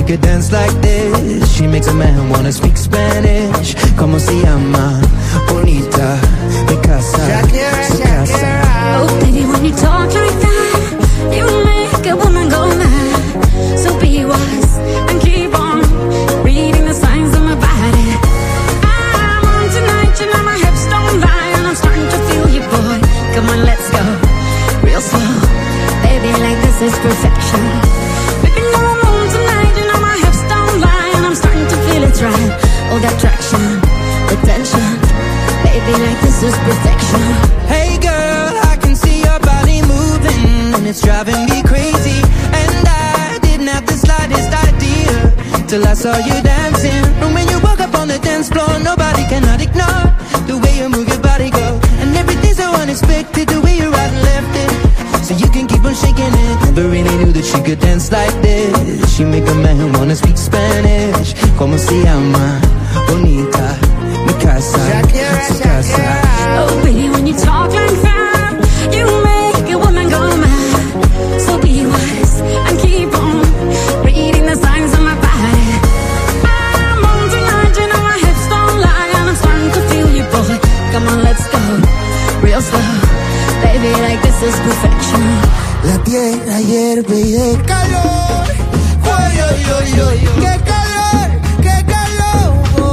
could dance like this. She makes a man wanna speak Spanish. Como se llama? Bonita, mi casa, su casa. Oh baby, when you talk like that, you make a woman go mad. So be wise and keep on reading the signs of my body. I'm on tonight, you know my hips don't lie, and I'm starting to feel you, boy. Come on, let's go real slow. Baby, like this is perfection. Baby, no, I'm on tonight, you know my hips don't lie, and I'm starting to feel it's right. All that traction, the tension. Baby, like this is perfection. Hey girl, I can see your body moving, and it's driving me crazy. And I didn't have the slightest idea till I saw you dancing. And when you walk up on the dance floor, nobody cannot ignore the way you move your body, girl. And everything's so unexpected, the way you right and left it, so you can keep on shaking it. Never really knew that she could dance like this. She make a man wanna speak Spanish. Como se llama? Bonita, mi casa, su casa. Oh baby, when you talk like that, you make a woman go mad. So be wise and keep on reading the signs of my body. I'm on tonight, you know my hips don't lie, and I'm starting to feel you, boy. Come on, let's go real slow. Baby, like this is perfection. La tierra hierve y de calor. Oy, oy, oy, oy, qué calor, qué calor.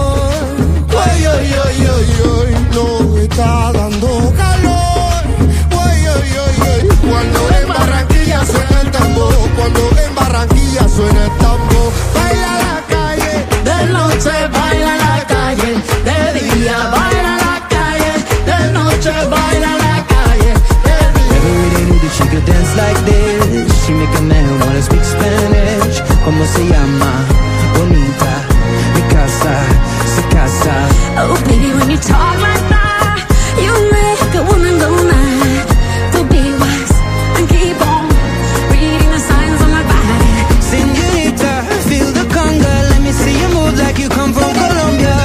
Oy, oy, oy, oy, oy, no está dando calor. Oy, oy, oy, oy, cuando en Barranquilla suena el tambor, cuando en Barranquilla suena el tambor. Baila la calle, de noche baila la calle, de día baila la calle, de noche baila la calle, de día. Never really knew that she could dance like this. She make a man wanna speak Spanish. Como se llama? Bonita, mi casa, su casa. Oh baby, when you talk like that, you make a woman go mad. So be wise and keep on reading the signs on my body. Señorita, feel the conga. Let me see you move like you come from Colombia.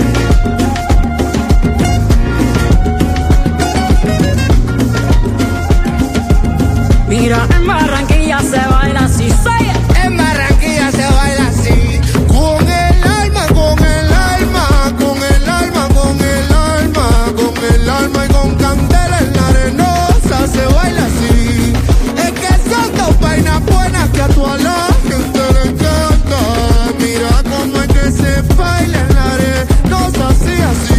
Mira, en Barranquilla se baila así, say it. En Barranquilla se baila así, con el alma, con el alma, con el alma, con el alma, con el alma y con candela en la arenosa se baila así. Es que son dos vainas buenas que a toda la gente le encanta. Mira cómo es que se baila en la arenosa así, así.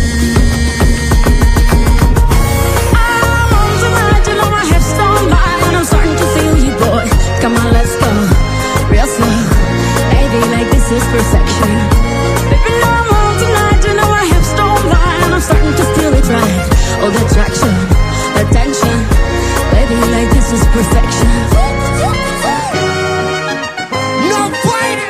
I'm on tonight, you know my hips don't lie, and I'm starting to feel you, boy. Come on, let's go real slow. Baby, like this is perfection. Baby, no, I'm on tonight, you know my hips don't lie, and I'm starting to feel it right. All the attraction, the tension. Baby, like this is perfection. No puede.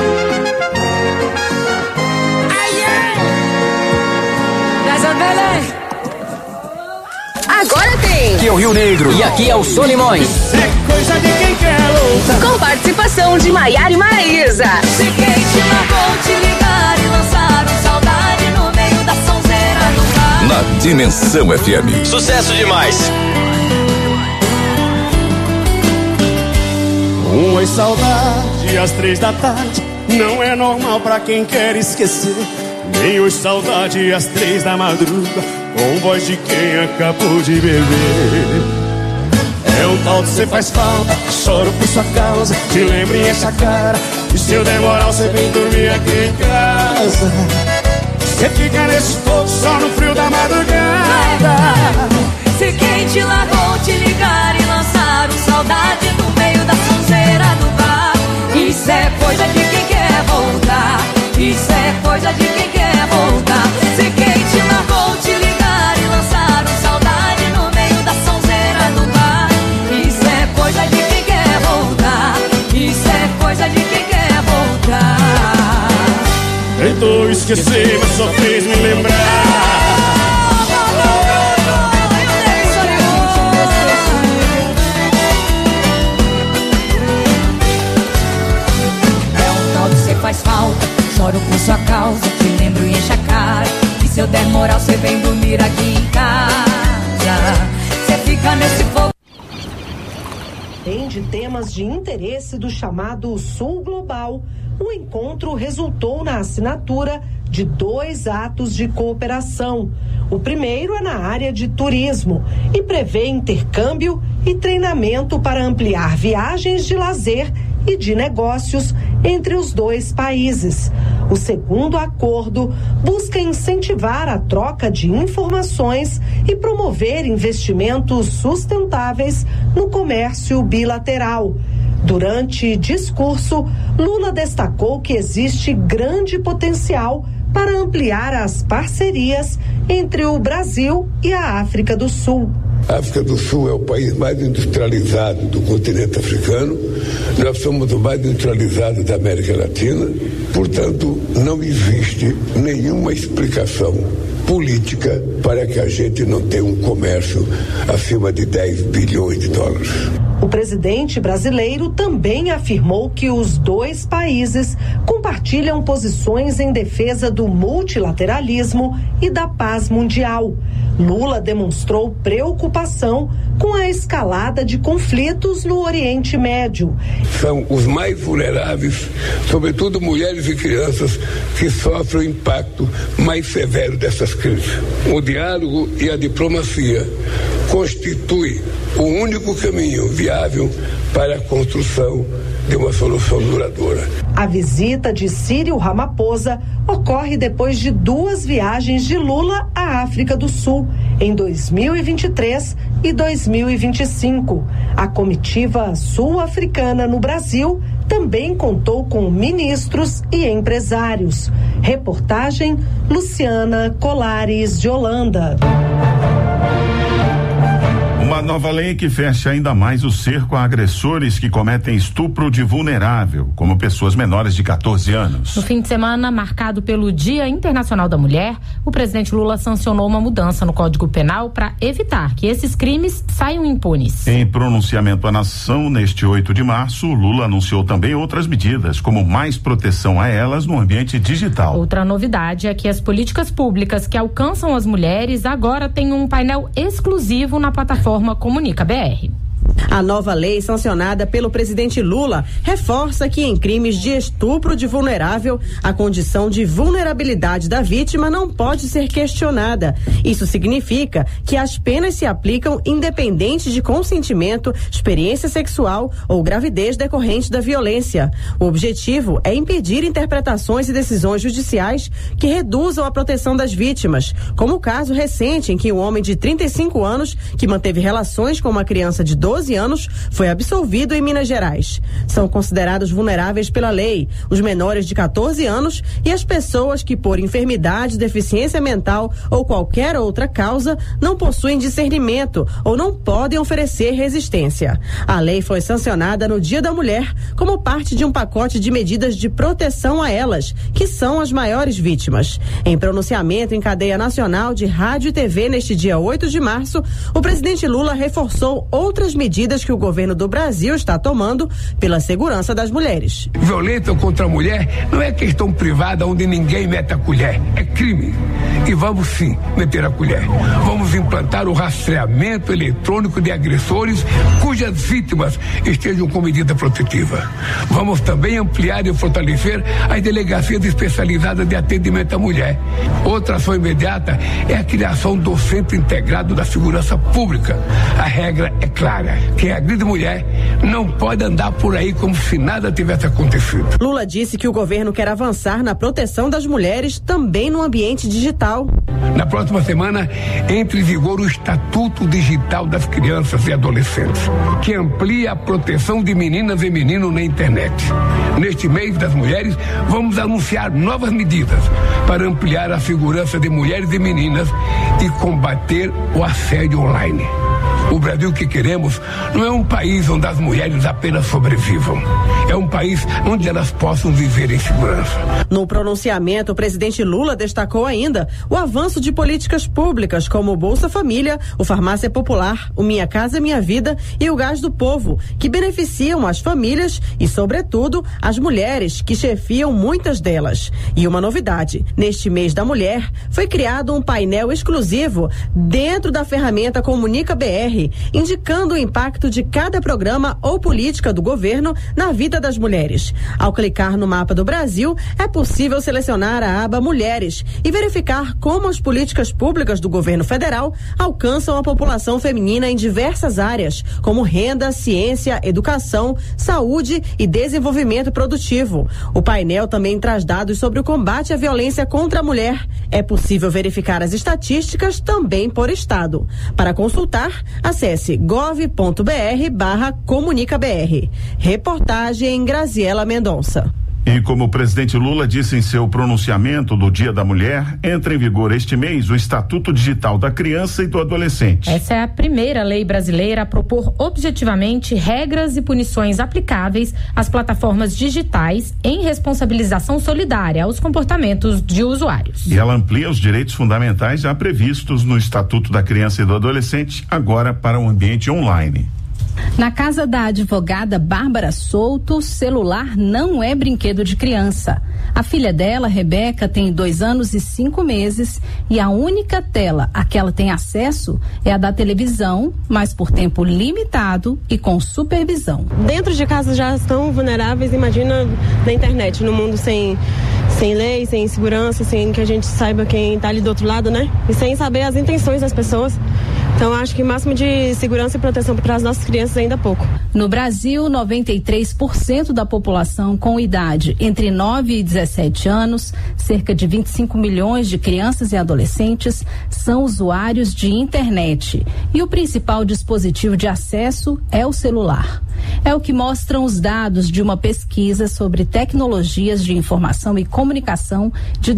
Graças, Belé. Agora tem. Aqui é o Rio Negro e aqui é o Solimões. É coisa de quem quer louca. Com participação de Maiara e Maraísa. Cheguei, te vou te ligar e lançar um saudade no meio da sonzeira do mar. Na Dimensão FM. Sucesso demais. Oi, saudade, às 3 da tarde. Não é normal pra quem quer esquecer. Nem oi, saudade, às 3 da madruga, com voz de quem acabou de beber. É um tal de cê faz falta, choro por sua causa, te lembro e enche a cara. E se eu demorar, você vem dormir aqui em casa. Cê fica nesse fogo só no frio da madrugada. Se quem te largou te ligar e lançar um saudade no meio da sonzeira do bar. Isso é coisa de quem quer voltar. Isso é coisa de quem quer voltar. Se quem te largou te ligar e lançar um saudade no meio da sonzeira do bar. Isso é coisa de quem quer voltar. Isso é coisa de quem quer voltar. Tentou esquecer, mas só fez me lembrar. Faz falta, choro por sua causa, te lembro e enche a cara. E se eu der moral, cê vem dormir aqui em casa. Cê fica nesse fogo. Além de temas de interesse do chamado Sul Global, o encontro resultou na assinatura de 2 atos de cooperação. O primeiro é na área de turismo e prevê intercâmbio e treinamento para ampliar viagens de lazer e de negócios entre os 2 países. O segundo acordo busca incentivar a troca de informações e promover investimentos sustentáveis no comércio bilateral. Durante discurso, Lula destacou que existe grande potencial para ampliar as parcerias entre o Brasil e a África do Sul. A África do Sul é o país mais industrializado do continente africano. Nós somos o mais industrializado da América Latina. Portanto, não existe nenhuma explicação política para que a gente não tenha um comércio acima de 10 bilhões de dólares. O presidente brasileiro também afirmou que os 2 países compartilham posições em defesa do multilateralismo e da paz mundial. Lula demonstrou preocupação com a escalada de conflitos no Oriente Médio. São os mais vulneráveis, sobretudo mulheres e crianças, que sofrem o impacto mais severo dessas crises. O diálogo e a diplomacia constituem o único caminho viável para a construção de uma solução duradoura. A visita de Cyril Ramaphosa ocorre depois de 2 viagens de Lula à África do Sul, em 2023 e 2025. A comitiva sul-africana no Brasil também contou com ministros e empresários. Reportagem Luciana Colares de Holanda. Uma nova lei que fecha ainda mais o cerco a agressores que cometem estupro de vulnerável, como pessoas menores de 14 anos. No fim de semana, marcado pelo Dia Internacional da Mulher, o presidente Lula sancionou uma mudança no Código Penal para evitar que esses crimes saiam impunes. Em pronunciamento à nação, neste 8 de março, Lula anunciou também outras medidas, como mais proteção a elas no ambiente digital. Outra novidade é que as políticas públicas que alcançam as mulheres agora têm um painel exclusivo na plataforma Comunica BR. A nova lei sancionada pelo presidente Lula reforça que em crimes de estupro de vulnerável, a condição de vulnerabilidade da vítima não pode ser questionada. Isso significa que as penas se aplicam independente de consentimento, experiência sexual ou gravidez decorrente da violência. O objetivo é impedir interpretações e decisões judiciais que reduzam a proteção das vítimas, como o caso recente em que um homem de 35 anos que manteve relações com uma criança de 12 anos foi absolvido em Minas Gerais. São considerados vulneráveis pela lei os menores de 14 anos e as pessoas que, por enfermidade, deficiência mental ou qualquer outra causa, não possuem discernimento ou não podem oferecer resistência. A lei foi sancionada no Dia da Mulher como parte de um pacote de medidas de proteção a elas, que são as maiores vítimas. Em pronunciamento em cadeia nacional de rádio e TV neste dia 8 de março, o presidente Lula reforçou outras medidas que o governo do Brasil está tomando pela segurança das mulheres. Violência contra a mulher não é questão privada onde ninguém mete a colher, é crime. E vamos sim meter a colher. Vamos implantar o rastreamento eletrônico de agressores cujas vítimas estejam com medida protetiva. Vamos também ampliar e fortalecer as delegacias especializadas de atendimento à mulher. Outra ação imediata é a criação do Centro Integrado da Segurança Pública. A regra é clara: quem agride mulher não pode andar por aí como se nada tivesse acontecido. Lula disse que o governo quer avançar na proteção das mulheres também no ambiente digital. Na próxima semana entra em vigor o Estatuto Digital das Crianças e Adolescentes, que amplia a proteção de meninas e meninos na internet. Neste mês das mulheres, vamos anunciar novas medidas para ampliar a segurança de mulheres e meninas e combater o assédio online. O Brasil que queremos não é um país onde as mulheres apenas sobrevivam. É um país onde elas possam viver em segurança. No pronunciamento, o presidente Lula destacou ainda o avanço de políticas públicas como o Bolsa Família, o Farmácia Popular, o Minha Casa Minha Vida e o Gás do Povo, que beneficiam as famílias e, sobretudo, as mulheres, que chefiam muitas delas. E uma novidade: neste mês da mulher, foi criado um painel exclusivo dentro da ferramenta Comunica BR indicando o impacto de cada programa ou política do governo na vida das mulheres. Ao clicar no mapa do Brasil, é possível selecionar a aba Mulheres e verificar como as políticas públicas do governo federal alcançam a população feminina em diversas áreas, como renda, ciência, educação, saúde e desenvolvimento produtivo. O painel também traz dados sobre o combate à violência contra a mulher. É possível verificar as estatísticas também por estado. Para consultar, acesse gov.br/comunicabr. Reportagem Graziela Mendonça. E como o presidente Lula disse em seu pronunciamento do Dia da Mulher, entra em vigor este mês o Estatuto Digital da Criança e do Adolescente. Essa é a primeira lei brasileira a propor objetivamente regras e punições aplicáveis às plataformas digitais em responsabilização solidária aos comportamentos de usuários. E ela amplia os direitos fundamentais já previstos no Estatuto da Criança e do Adolescente, agora para o ambiente online. Na casa da advogada Bárbara Souto, celular não é brinquedo de criança. A filha dela, Rebeca, tem 2 anos e 5 meses e a única tela a que ela tem acesso é a da televisão, mas por tempo limitado e com supervisão. Dentro de casa já estão vulneráveis, imagina na internet, no mundo sem lei, sem segurança, sem que a gente saiba quem está ali do outro lado, né? E sem saber as intenções das pessoas. Então, acho que o máximo de segurança e proteção para as nossas crianças ainda é pouco. No Brasil, 93% da população com idade entre 9 e 17 anos, cerca de 25 milhões de crianças e adolescentes, são usuários de internet. E o principal dispositivo de acesso é o celular. É o que mostram os dados de uma pesquisa sobre tecnologias de informação e comunicação de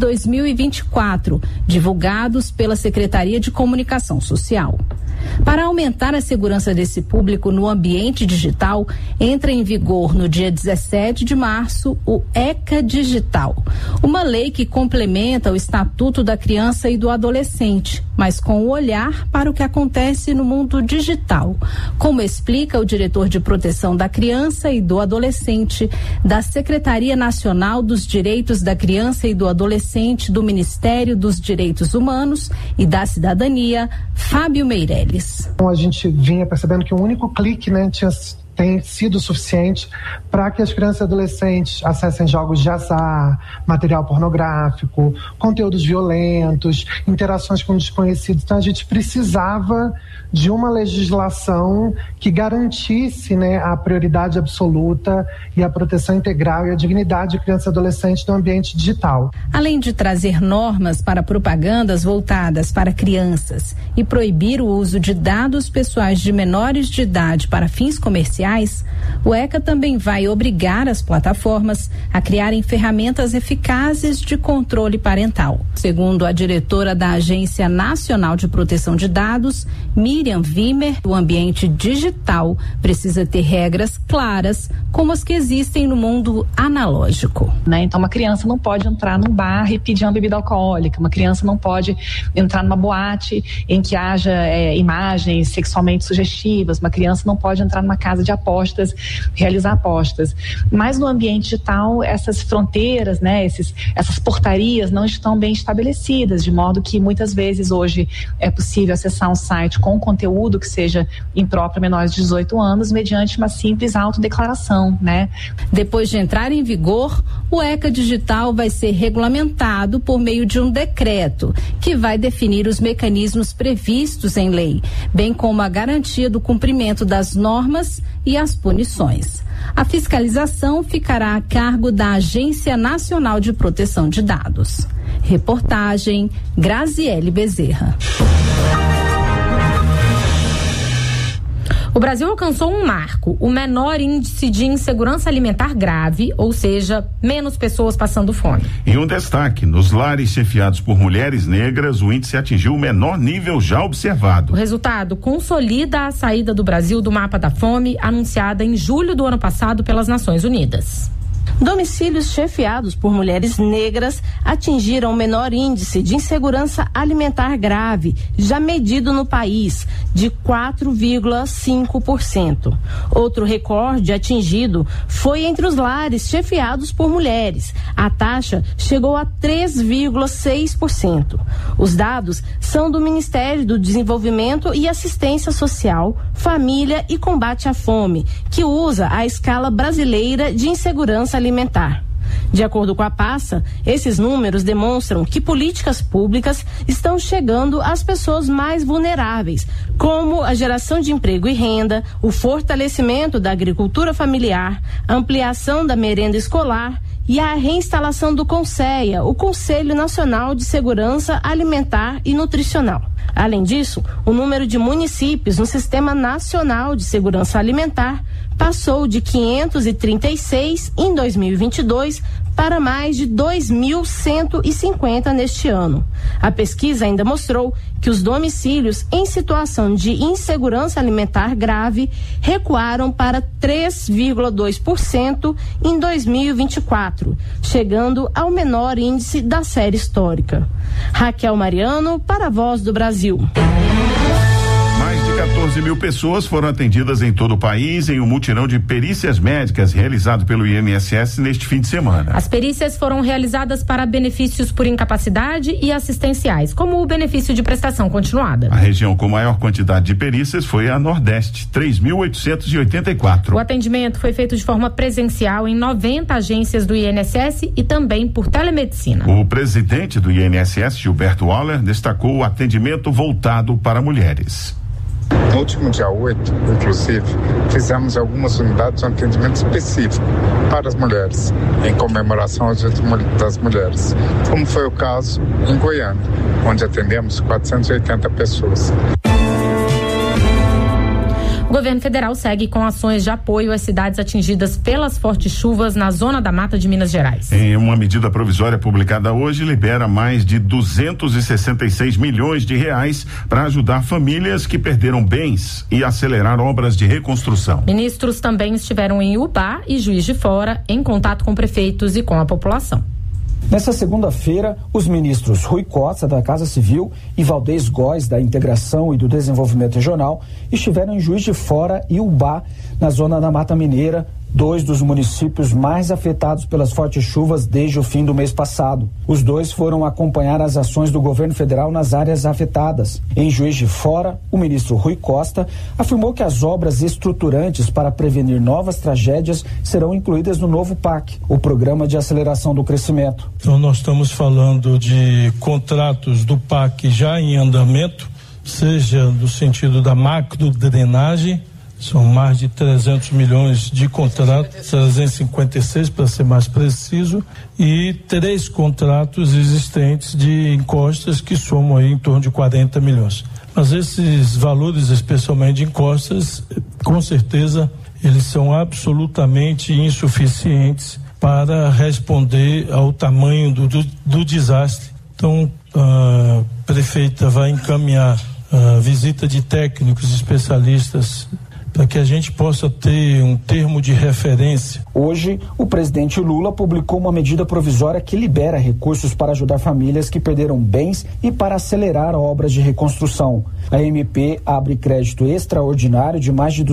2024, divulgados pela Secretaria de Comunicação Social. Para aumentar a segurança desse público no ambiente digital, entra em vigor no dia 17 de março o ECA Digital, uma lei que complementa o Estatuto da Criança e do Adolescente, mas com o olhar para o que acontece no mundo digital, como explica o diretor de Proteção da Criança e do Adolescente da Secretaria Nacional dos Direitos da Criança e do Adolescente do Ministério dos Direitos Humanos e da Cidadania, Fábio Meirelles. A gente vinha percebendo que um único clique, né, tem sido suficiente para que as crianças e adolescentes acessem jogos de azar, material pornográfico, conteúdos violentos, interações com desconhecidos. Então a gente precisava de uma legislação que garantisse, né, a prioridade absoluta e a proteção integral e a dignidade de crianças e adolescentes no ambiente digital. Além de trazer normas para propagandas voltadas para crianças e proibir o uso de dados pessoais de menores de idade para fins comerciais, o ECA também vai obrigar as plataformas a criarem ferramentas eficazes de controle parental. Segundo a diretora da Agência Nacional de Proteção de Dados, Miriam Wimmer, o ambiente digital precisa ter regras claras, como as que existem no mundo analógico. Então, uma criança não pode entrar num bar e pedir uma bebida alcoólica, uma criança não pode entrar numa boate em que haja imagens sexualmente sugestivas, uma criança não pode entrar numa casa de apostas, realizar apostas. Mas no ambiente digital, essas fronteiras, né, essas portarias não estão bem estabelecidas, de modo que muitas vezes hoje é possível acessar um site com conteúdo que seja impróprio a menores de 18 anos, mediante uma simples autodeclaração, né? Depois de entrar em vigor, o ECA Digital vai ser regulamentado por meio de um decreto, que vai definir os mecanismos previstos em lei, bem como a garantia do cumprimento das normas e as punições. A fiscalização ficará a cargo da Agência Nacional de Proteção de Dados. Reportagem Graziele Bezerra. O Brasil alcançou um marco, o menor índice de insegurança alimentar grave, ou seja, menos pessoas passando fome. E um destaque, nos lares chefiados por mulheres negras, o índice atingiu o menor nível já observado. O resultado consolida a saída do Brasil do mapa da fome, anunciada em julho do ano passado pelas Nações Unidas. Domicílios chefiados por mulheres negras atingiram o menor índice de insegurança alimentar grave já medido no país, de 4,5%. Outro recorde atingido foi entre os lares chefiados por mulheres. A taxa chegou a 3,6%. Os dados são do Ministério do Desenvolvimento e Assistência Social, Família e Combate à Fome, que usa a escala brasileira de insegurança alimentar. De acordo com a pasta, esses números demonstram que políticas públicas estão chegando às pessoas mais vulneráveis, como a geração de emprego e renda, o fortalecimento da agricultura familiar, a ampliação da merenda escolar e a reinstalação do CONSEA, o Conselho Nacional de Segurança Alimentar e Nutricional. Além disso, o número de municípios no Sistema Nacional de Segurança Alimentar passou de 536 em 2022 para mais de 2.150 neste ano. A pesquisa ainda mostrou que os domicílios em situação de insegurança alimentar grave recuaram para 3,2% em 2024, chegando ao menor índice da série histórica. Raquel Mariano, para a Voz do Brasil. Mais de 14 mil pessoas foram atendidas em todo o país em um mutirão de perícias médicas realizado pelo INSS neste fim de semana. As perícias foram realizadas para benefícios por incapacidade e assistenciais, como o benefício de prestação continuada. A região com maior quantidade de perícias foi a Nordeste, 3.884. O atendimento foi feito de forma presencial em 90 agências do INSS e também por telemedicina. O presidente do INSS, Gilberto Waller, destacou o atendimento voltado para mulheres. No último dia 8, inclusive, fizemos algumas unidades de atendimento específico para as mulheres, em comemoração aos Dias das Mulheres, como foi o caso em Goiânia, onde atendemos 480 pessoas. O governo federal segue com ações de apoio às cidades atingidas pelas fortes chuvas na zona da Mata de Minas Gerais. Em uma medida provisória publicada hoje, libera mais de 266 milhões de reais para ajudar famílias que perderam bens e acelerar obras de reconstrução. Ministros também estiveram em Ubá e Juiz de Fora, em contato com prefeitos e com a população. Nessa segunda-feira, os ministros Rui Costa, da Casa Civil, e Valdez Góes, da Integração e do Desenvolvimento Regional, estiveram em Juiz de Fora e Ubá, na zona da Mata Mineira, 2 dos municípios mais afetados pelas fortes chuvas desde o fim do mês passado. Os dois foram acompanhar as ações do governo federal nas áreas afetadas. Em Juiz de Fora, o ministro Rui Costa afirmou que as obras estruturantes para prevenir novas tragédias serão incluídas no novo PAC, o Programa de Aceleração do Crescimento. Então nós estamos falando de contratos do PAC já em andamento, seja no sentido da macro drenagem. São mais de 300 milhões de contratos, 356 para ser mais preciso, e 3 contratos existentes de encostas que somam aí em torno de 40 milhões. Mas esses valores, especialmente de encostas, com certeza eles são absolutamente insuficientes para responder ao tamanho do desastre. Então, a prefeita vai encaminhar a visita de técnicos especialistas para que a gente possa ter um termo de referência. Hoje, o presidente Lula publicou uma medida provisória que libera recursos para ajudar famílias que perderam bens e para acelerar obras de reconstrução. A MP abre crédito extraordinário de mais de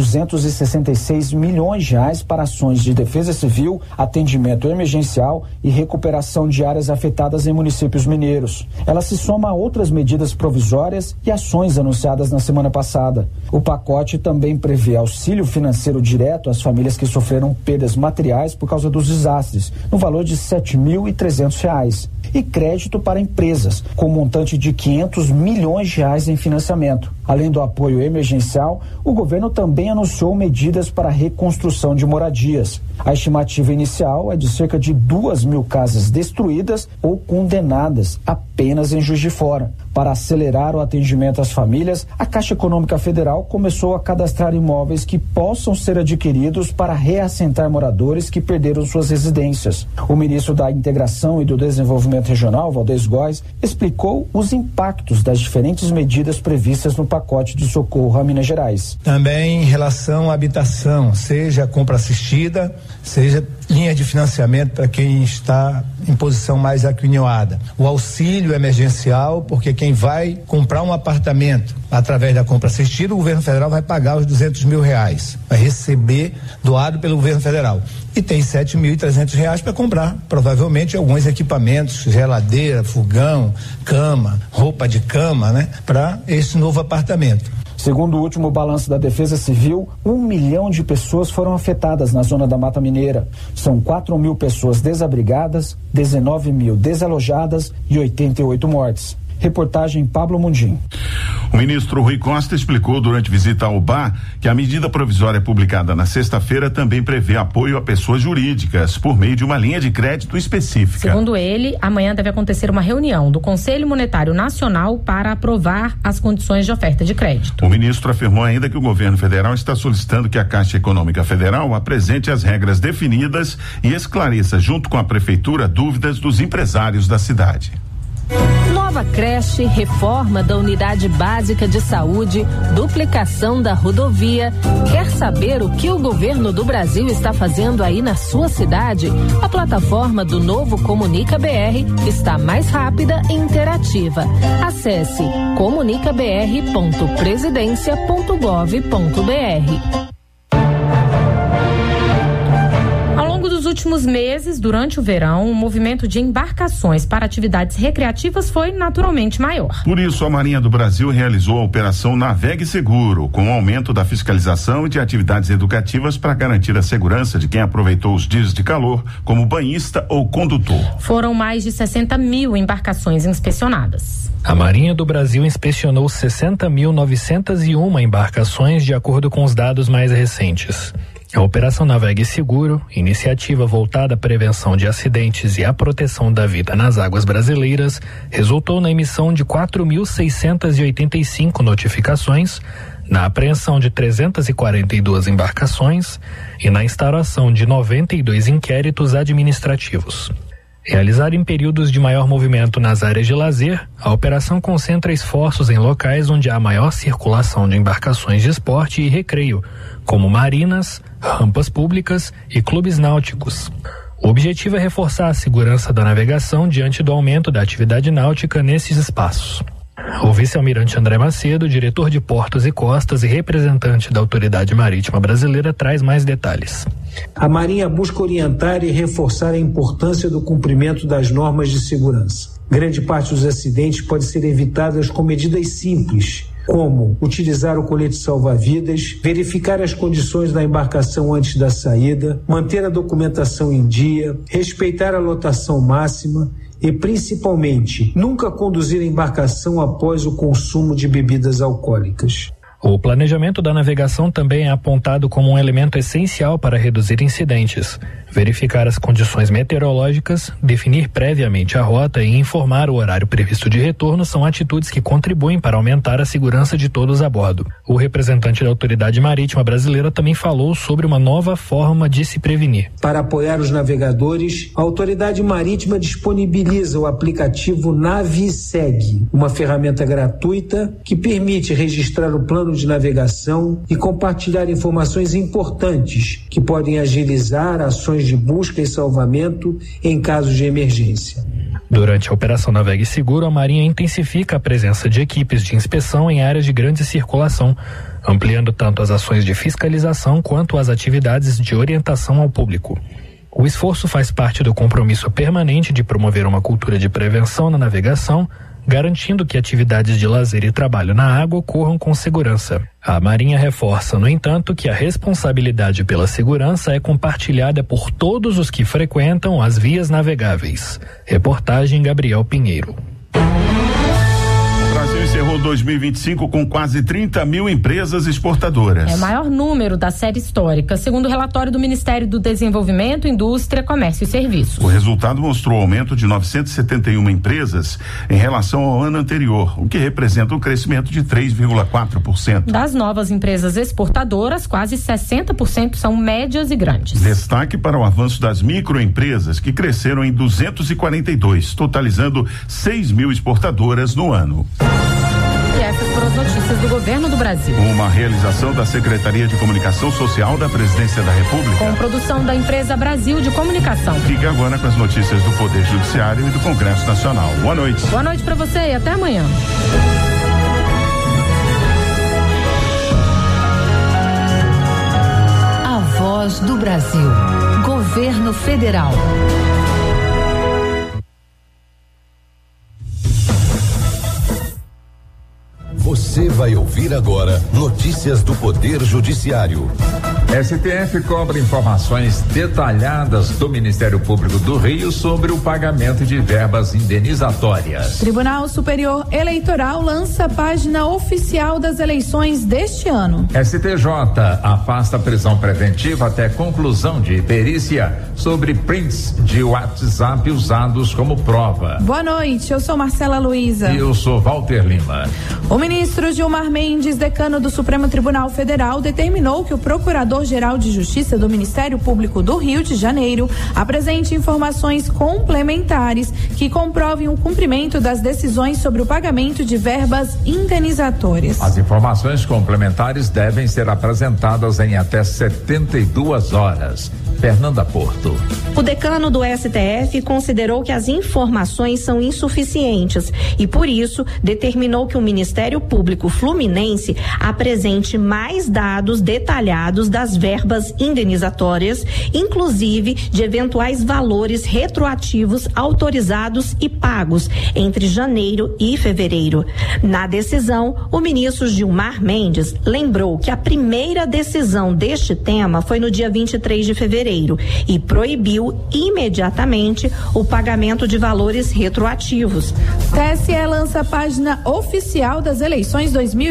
266 milhões de reais para ações de defesa civil, atendimento emergencial e recuperação de áreas afetadas em municípios mineiros. Ela se soma a outras medidas provisórias e ações anunciadas na semana passada. O pacote também prevê auxílio financeiro direto às famílias que sofreram perdas materiais por causa dos desastres, no valor de R$ 7.300, e crédito para empresas, com montante de 500 milhões de reais em financiamento. Além do apoio emergencial, o governo também anunciou medidas para a reconstrução de moradias. A estimativa inicial é de cerca de 2.000 casas destruídas ou condenadas apenas em Juiz de Fora. Para acelerar o atendimento às famílias, a Caixa Econômica Federal começou a cadastrar imóveis que possam ser adquiridos para reassentar moradores que perderam suas residências. O ministro da Integração e do Desenvolvimento Regional, Valdez Góes, explicou os impactos das diferentes medidas previstas no pacote de socorro a Minas Gerais. Também em relação à habitação, seja compra assistida, seja linha de financiamento para quem está em posição mais aquinhoada, o auxílio emergencial, porque quem vai comprar um apartamento através da compra assistida, o governo federal vai pagar os R$200 mil, vai receber doado pelo governo federal, e tem R$7.300 para comprar provavelmente alguns equipamentos, geladeira, fogão, cama, roupa de cama, né, para esse novo apartamento. Segundo o último balanço da Defesa Civil, 1 milhão de pessoas foram afetadas na zona da Mata Mineira. São 4 mil pessoas desabrigadas, 19 mil desalojadas e 88 mortes. Reportagem Pablo Mundim. O ministro Rui Costa explicou durante visita ao BA que a medida provisória publicada na sexta-feira também prevê apoio a pessoas jurídicas por meio de uma linha de crédito específica. Segundo ele, amanhã deve acontecer uma reunião do Conselho Monetário Nacional para aprovar as condições de oferta de crédito. O ministro afirmou ainda que o governo federal está solicitando que a Caixa Econômica Federal apresente as regras definidas e esclareça, junto com a prefeitura, dúvidas dos empresários da cidade. Nova creche, reforma da unidade básica de saúde, duplicação da rodovia. Quer saber o que o governo do Brasil está fazendo aí na sua cidade? A plataforma do novo Comunica BR está mais rápida e interativa. Acesse comunicabr.presidencia.gov.br. Nos últimos meses, durante o verão, o movimento de embarcações para atividades recreativas foi naturalmente maior. Por isso, a Marinha do Brasil realizou a operação Navegue Seguro, com o aumento da fiscalização e de atividades educativas para garantir a segurança de quem aproveitou os dias de calor como banhista ou condutor. Foram mais de 60 mil embarcações inspecionadas. A Marinha do Brasil inspecionou 60.901 embarcações de acordo com os dados mais recentes. A Operação Navegue Seguro, iniciativa voltada à prevenção de acidentes e à proteção da vida nas águas brasileiras, resultou na emissão de 4.685 notificações, na apreensão de 342 embarcações e na instauração de 92 inquéritos administrativos. Realizada em períodos de maior movimento nas áreas de lazer, a operação concentra esforços em locais onde há maior circulação de embarcações de esporte e recreio, como marinas, rampas públicas e clubes náuticos. O objetivo é reforçar a segurança da navegação diante do aumento da atividade náutica nesses espaços. O vice-almirante André Macedo, diretor de Portos e Costas e representante da Autoridade Marítima Brasileira, traz mais detalhes. A Marinha busca orientar e reforçar a importância do cumprimento das normas de segurança. Grande parte dos acidentes pode ser evitadas com medidas simples, como utilizar o colete salva-vidas, verificar as condições da embarcação antes da saída, manter a documentação em dia, respeitar a lotação máxima e, principalmente, nunca conduzir a embarcação após o consumo de bebidas alcoólicas. O planejamento da navegação também é apontado como um elemento essencial para reduzir incidentes. Verificar as condições meteorológicas, definir previamente a rota e informar o horário previsto de retorno são atitudes que contribuem para aumentar a segurança de todos a bordo. O representante da Autoridade Marítima Brasileira também falou sobre uma nova forma de se prevenir. Para apoiar os navegadores, a Autoridade Marítima disponibiliza o aplicativo NaviSeg, uma ferramenta gratuita que permite registrar o plano de navegação e compartilhar informações importantes que podem agilizar ações de busca e salvamento em casos de emergência. Durante a Operação Navegue Seguro, a Marinha intensifica a presença de equipes de inspeção em áreas de grande circulação, ampliando tanto as ações de fiscalização quanto as atividades de orientação ao público. O esforço faz parte do compromisso permanente de promover uma cultura de prevenção na navegação, garantindo que atividades de lazer e trabalho na água ocorram com segurança. A Marinha reforça, no entanto, que a responsabilidade pela segurança é compartilhada por todos os que frequentam as vias navegáveis. Reportagem Gabriel Pinheiro. O Brasil encerrou 2025 com quase 30 mil empresas exportadoras. É o maior número da série histórica, segundo o relatório do Ministério do Desenvolvimento, Indústria, Comércio e Serviços. O resultado mostrou aumento de 971 empresas em relação ao ano anterior, o que representa um crescimento de 3,4%. Das novas empresas exportadoras, quase 60% são médias e grandes. Destaque para o avanço das microempresas, que cresceram em 242, totalizando 6 mil exportadoras no ano. E essas foram as notícias do Governo do Brasil. Uma realização da Secretaria de Comunicação Social da Presidência da República. Com produção da Empresa Brasil de Comunicação. Fique agora com as notícias do Poder Judiciário e do Congresso Nacional. Boa noite. Boa noite para você e até amanhã. A Voz do Brasil. Governo Federal. Você vai ouvir agora notícias do Poder Judiciário. STF cobra informações detalhadas do Ministério Público do Rio sobre o pagamento de verbas indenizatórias. Tribunal Superior Eleitoral lança a página oficial das eleições deste ano. STJ afasta a prisão preventiva até conclusão de perícia sobre prints de WhatsApp usados como prova. Boa noite, eu sou Marcela Luiza. E eu sou Walter Lima. O ministro Gilmar Mendes, decano do Supremo Tribunal Federal, determinou que o Procurador-Geral de Justiça do Ministério Público do Rio de Janeiro apresente informações complementares que comprovem o cumprimento das decisões sobre o pagamento de verbas indenizatórias. As informações complementares devem ser apresentadas em até 72 horas. Fernanda Porto. O decano do STF considerou que as informações são insuficientes e, por isso, determinou que o Ministério Público Fluminense apresente mais dados detalhados das verbas indenizatórias, inclusive de eventuais valores retroativos autorizados e pagos entre janeiro e fevereiro. Na decisão, o ministro Gilmar Mendes lembrou que a primeira decisão deste tema foi no dia 23 de fevereiro e proibiu imediatamente o pagamento de valores retroativos. TSE lança a página oficial das eleições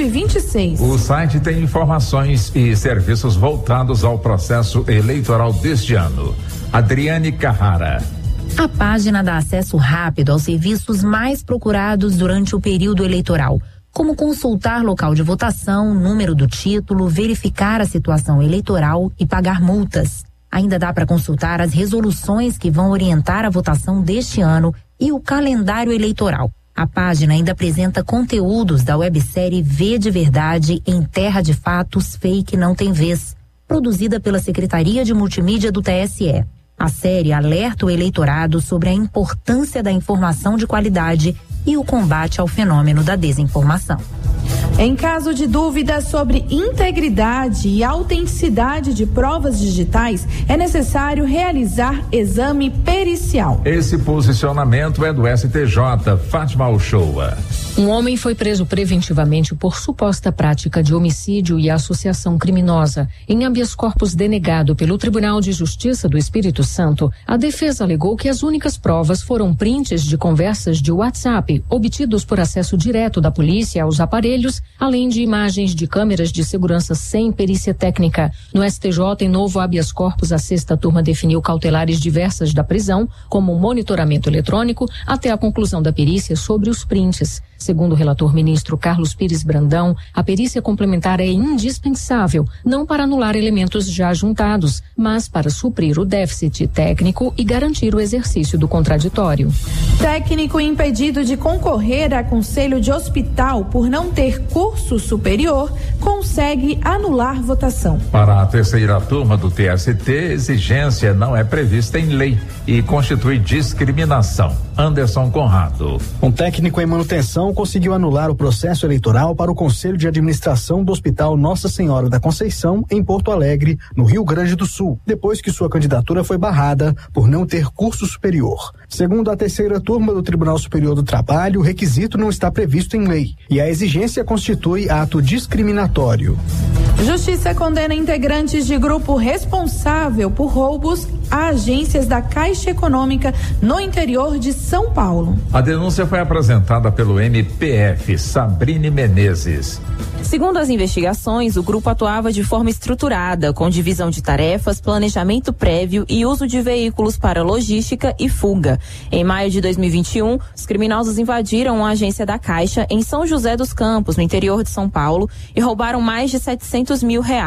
2026. O site tem informações e serviços voltados ao processo eleitoral deste ano. Adriane Carrara. A página dá acesso rápido aos serviços mais procurados durante o período eleitoral, como consultar local de votação, número do título, verificar a situação eleitoral e pagar multas. Ainda dá para consultar as resoluções que vão orientar a votação deste ano e o calendário eleitoral. A página ainda apresenta conteúdos da websérie V de Verdade em Terra de Fatos Fake Não Tem Vez, produzida pela Secretaria de Multimídia do TSE. A série alerta o eleitorado sobre a importância da informação de qualidade e o combate ao fenômeno da desinformação. Em caso de dúvidas sobre integridade e autenticidade de provas digitais, é necessário realizar exame pericial. Esse posicionamento é do STJ. Fátima Uchoa. Um homem foi preso preventivamente por suposta prática de homicídio e associação criminosa. Em habeas corpus denegado pelo Tribunal de Justiça do Espírito Santo, a defesa alegou que as únicas provas foram prints de conversas de WhatsApp obtidos por acesso direto da polícia aos aparelhos, além de imagens de câmeras de segurança sem perícia técnica. No STJ, em novo habeas corpus, a sexta turma definiu cautelares diversas da prisão, como monitoramento eletrônico, até a conclusão da perícia sobre os prints. Segundo o relator ministro Carlos Pires Brandão, a perícia complementar é indispensável, não para anular elementos já juntados, mas para suprir o déficit técnico e garantir o exercício do contraditório. Técnico impedido de concorrer a conselho de hospital por não ter curso superior consegue anular votação. Para a terceira turma do TST, exigência não é prevista em lei e constitui discriminação. Anderson Conrado. Um técnico em manutenção conseguiu anular o processo eleitoral para o Conselho de Administração do Hospital Nossa Senhora da Conceição, em Porto Alegre, no Rio Grande do Sul, depois que sua candidatura foi barrada por não ter curso superior. Segundo a terceira turma do Tribunal Superior do Trabalho, o requisito não está previsto em lei e a exigência constitui ato discriminatório. Justiça condena integrantes de grupo responsável por roubos a agências da Caixa Econômica no interior de São Paulo. A denúncia foi apresentada pelo MPF, Sabrine Menezes. Segundo as investigações, o grupo atuava de forma estruturada, com divisão de tarefas, planejamento prévio e uso de veículos para logística e fuga. Em maio de 2021, os criminosos invadiram uma agência da Caixa em São José dos Campos, no interior de São Paulo, e roubaram mais de R$700 mil.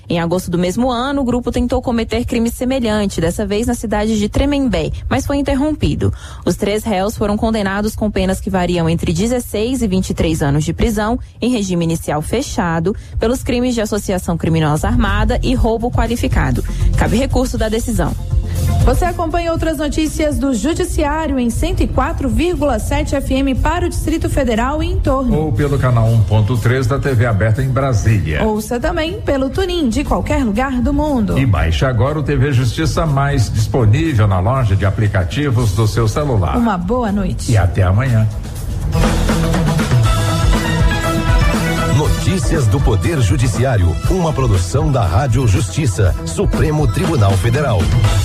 Em agosto do mesmo ano, o grupo tentou cometer crime semelhante, dessa vez na cidade de Tremembé, mas foi interrompido. Os 3 réus foram condenados com penas que variam entre 16 e 23 anos de prisão, em regime inicial fechado, pelos crimes de associação criminosa armada e roubo qualificado. Cabe recurso da decisão. Você acompanha outras notícias do Judiciário em 104,7 FM para o Distrito Federal e em torno. Ou pelo canal 1.3 da TV aberta em Brasília. Ouça também pelo TuneIn de qualquer lugar do mundo. E baixe agora o TV Justiça Mais, disponível na loja de aplicativos do seu celular. Uma boa noite. E até amanhã. Notícias do Poder Judiciário, uma produção da Rádio Justiça, Supremo Tribunal Federal.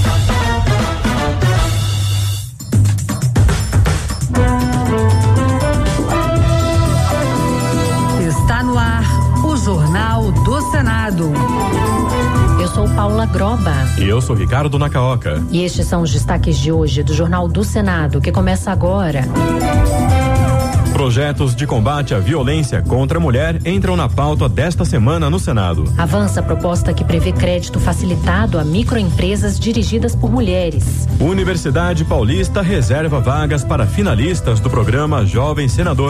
Está no ar o Jornal do Senado. Eu sou Paula Groba. E eu sou Ricardo Nacaoca. E estes são os destaques de hoje do Jornal do Senado, que começa agora. Projetos de combate à violência contra a mulher entram na pauta desta semana no Senado. Avança a proposta que prevê crédito facilitado a microempresas dirigidas por mulheres. Universidade Paulista reserva vagas para finalistas do programa Jovem Senador.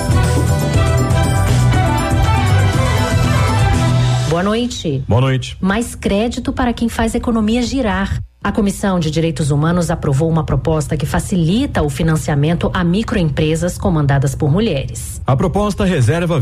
Boa noite. Boa noite. Mais crédito para quem faz a economia girar. A Comissão de Direitos Humanos aprovou uma proposta que facilita o financiamento a microempresas comandadas por mulheres. A proposta reserva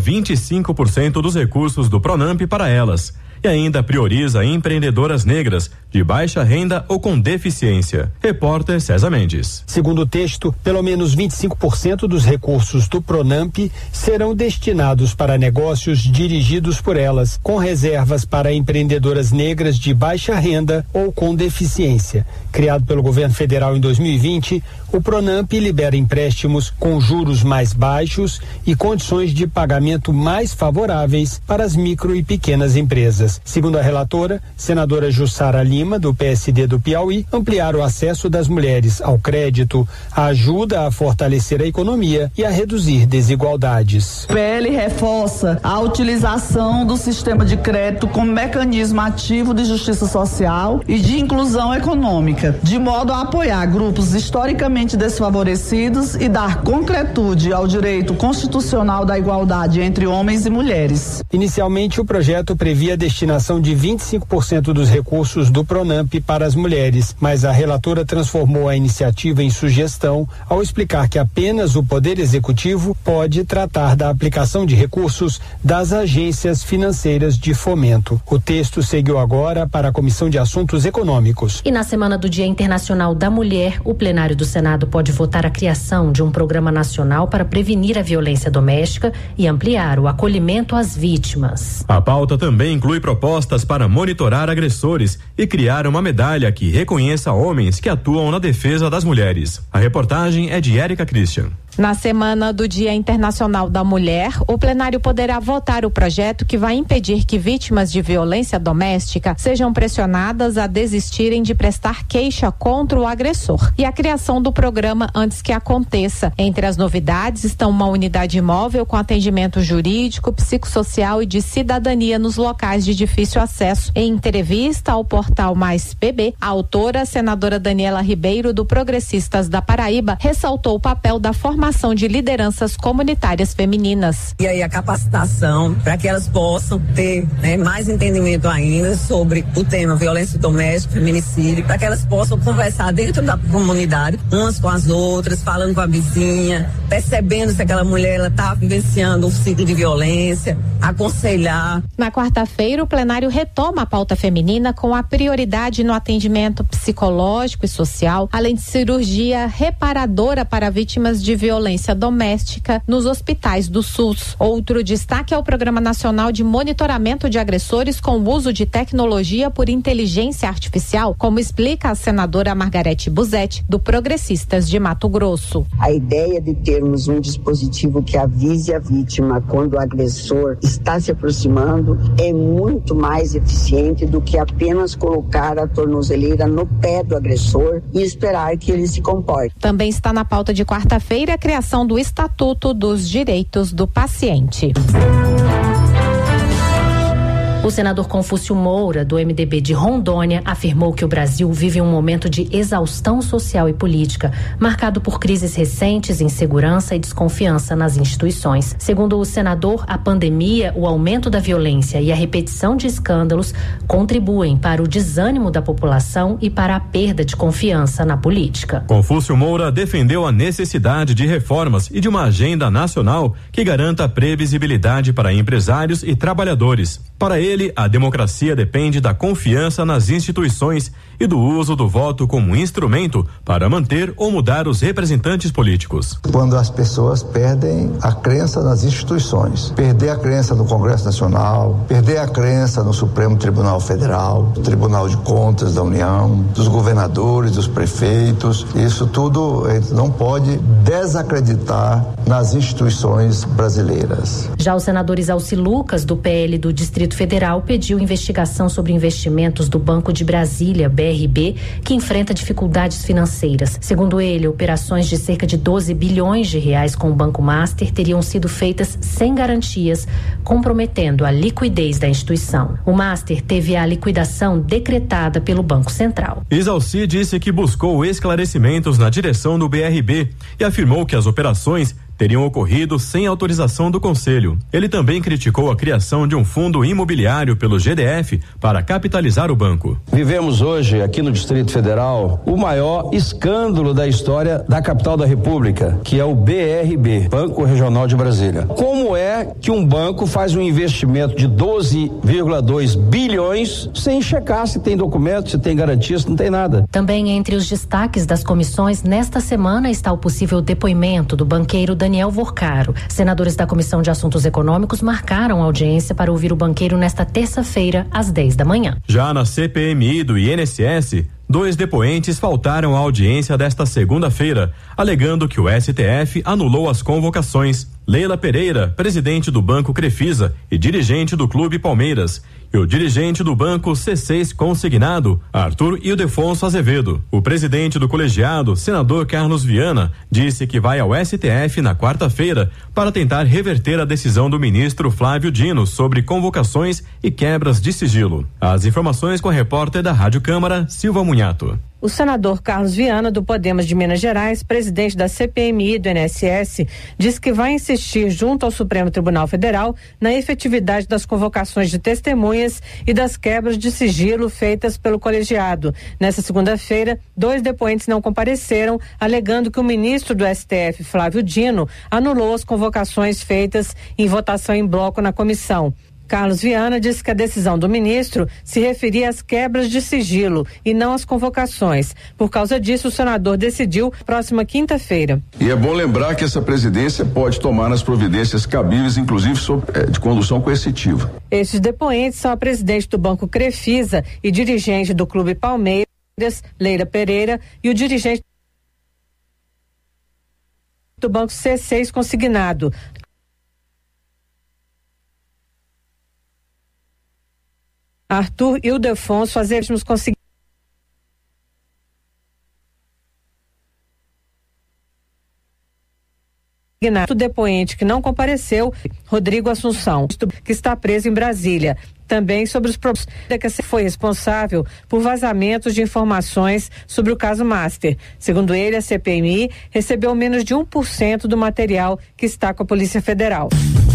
25% dos recursos do Pronamp para elas e ainda prioriza empreendedoras negras de baixa renda ou com deficiência. Repórter César Mendes. Segundo o texto, pelo menos 25% dos recursos do Pronamp serão destinados para negócios dirigidos por elas, com reservas para empreendedoras negras de baixa renda ou com deficiência. Criado pelo governo federal em 2020, o Pronamp libera empréstimos com juros mais baixos e condições de pagamento mais favoráveis para as micro e pequenas empresas. Segundo a relatora, senadora Jussara Lima, do PSD do Piauí, ampliar o acesso das mulheres ao crédito ajuda a fortalecer a economia e a reduzir desigualdades. O PL reforça a utilização do sistema de crédito como mecanismo ativo de justiça social e de inclusão econômica, de modo a apoiar grupos historicamente desfavorecidos e dar concretude ao direito constitucional da igualdade entre homens e mulheres. Inicialmente, o projeto previa a destinação de 25% dos recursos do Pronamp para as mulheres, mas a relatora transformou a iniciativa em sugestão ao explicar que apenas o Poder Executivo pode tratar da aplicação de recursos das agências financeiras de fomento. O texto seguiu agora para a Comissão de Assuntos Econômicos. E na semana do Dia Internacional da Mulher, o plenário do Senado pode votar a criação de um programa nacional para prevenir a violência doméstica e ampliar o acolhimento às vítimas. A pauta também inclui propostas para monitorar agressores e criar uma medalha que reconheça homens que atuam na defesa das mulheres. A reportagem é de Érica Christian. Na semana do Dia Internacional da Mulher, o plenário poderá votar o projeto que vai impedir que vítimas de violência doméstica sejam pressionadas a desistirem de prestar queixa contra o agressor e a criação do programa antes que aconteça. Entre as novidades estão uma unidade móvel com atendimento jurídico, psicossocial e de cidadania nos locais de difícil acesso. Em entrevista ao portal Mais PB, a autora, senadora Daniela Ribeiro, do Progressistas da Paraíba, ressaltou o papel da formação de lideranças comunitárias femininas. E aí a capacitação para que elas possam ter mais entendimento ainda sobre o tema violência doméstica, feminicídio, para que elas possam conversar dentro da comunidade, umas com as outras, falando com a vizinha, percebendo se aquela mulher está vivenciando um ciclo de violência, aconselhar. Na quarta-feira, o plenário retoma a pauta feminina com a prioridade no atendimento psicológico e social, além de cirurgia reparadora para vítimas de violência doméstica nos hospitais do SUS. Outro destaque é o Programa Nacional de Monitoramento de Agressores com o uso de tecnologia por inteligência artificial, como explica a senadora Margarete Busetti, do Progressistas de Mato Grosso. A ideia de termos um dispositivo que avise a vítima quando o agressor está se aproximando é muito mais eficiente do que apenas colocar a tornozeleira no pé do agressor e esperar que ele se comporte. Também está na pauta de quarta-feira a criação do Estatuto dos Direitos do Paciente. O senador Confúcio Moura, do MDB de Rondônia, afirmou que o Brasil vive um momento de exaustão social e política, marcado por crises recentes, insegurança e desconfiança nas instituições. Segundo o senador, a pandemia, o aumento da violência e a repetição de escândalos contribuem para o desânimo da população e para a perda de confiança na política. Confúcio Moura defendeu a necessidade de reformas e de uma agenda nacional que garanta previsibilidade para empresários e trabalhadores. Para ele, a democracia depende da confiança nas instituições e do uso do voto como instrumento para manter ou mudar os representantes políticos. Quando as pessoas perdem a crença nas instituições, perder a crença no Congresso Nacional, perder a crença no Supremo Tribunal Federal, Tribunal de Contas da União, dos governadores, dos prefeitos, isso tudo a gente não pode desacreditar nas instituições brasileiras. Já o senador Isalci Lucas, do PL do Distrito Federal, pediu investigação sobre investimentos do Banco de Brasília, BRB, que enfrenta dificuldades financeiras. Segundo ele, operações de cerca de 12 bilhões de reais com o Banco Master teriam sido feitas sem garantias, comprometendo a liquidez da instituição. O Master teve a liquidação decretada pelo Banco Central. Isalci disse que buscou esclarecimentos na direção do BRB e afirmou que as operações teriam ocorrido sem autorização do Conselho. Ele também criticou a criação de um fundo imobiliário pelo GDF para capitalizar o banco. Vivemos hoje, aqui no Distrito Federal, o maior escândalo da história da capital da República, que é o BRB, Banco Regional de Brasília. Como é que um banco faz um investimento de 12,2 bilhões sem checar se tem documento, se tem garantia, se não tem nada? Também entre os destaques das comissões, nesta semana está o possível depoimento do banqueiro Daniel Vorcaro. Senadores da Comissão de Assuntos Econômicos marcaram audiência para ouvir o banqueiro nesta terça-feira, às 10 da manhã. Já na CPMI do INSS, 2 depoentes faltaram à audiência desta segunda-feira, alegando que o STF anulou as convocações. Leila Pereira, presidente do Banco Crefisa e dirigente do Clube Palmeiras, e o dirigente do Banco C6 Consignado, Arthur Ildefonso Azevedo. O presidente do colegiado, senador Carlos Viana, disse que vai ao STF na quarta-feira para tentar reverter a decisão do ministro Flávio Dino sobre convocações e quebras de sigilo. As informações com a repórter da Rádio Câmara, Silva Munhato. O senador Carlos Viana, do Podemos de Minas Gerais, presidente da CPMI do INSS, disse que vai insistir junto ao Supremo Tribunal Federal na efetividade das convocações de testemunhas e das quebras de sigilo feitas pelo colegiado. Nessa segunda-feira, 2 depoentes não compareceram, alegando que o ministro do STF, Flávio Dino, anulou as convocações feitas em votação em bloco na comissão. Carlos Viana disse que a decisão do ministro se referia às quebras de sigilo e não às convocações. Por causa disso, o senador decidiu próxima quinta-feira. E é bom lembrar que essa presidência pode tomar as providências cabíveis, inclusive de condução coercitiva. Esses depoentes são a presidente do Banco Crefisa e dirigente do Clube Palmeiras, Leila Pereira, e o dirigente do Banco C6 Consignado, Arthur Ildefonso Azevedo. O depoente que não compareceu, Rodrigo Assunção, que está preso em Brasília. Também sobre os problemas que foi responsável por vazamentos de informações sobre o caso Master. Segundo ele, a CPMI recebeu menos de 1% do material que está com a Polícia Federal.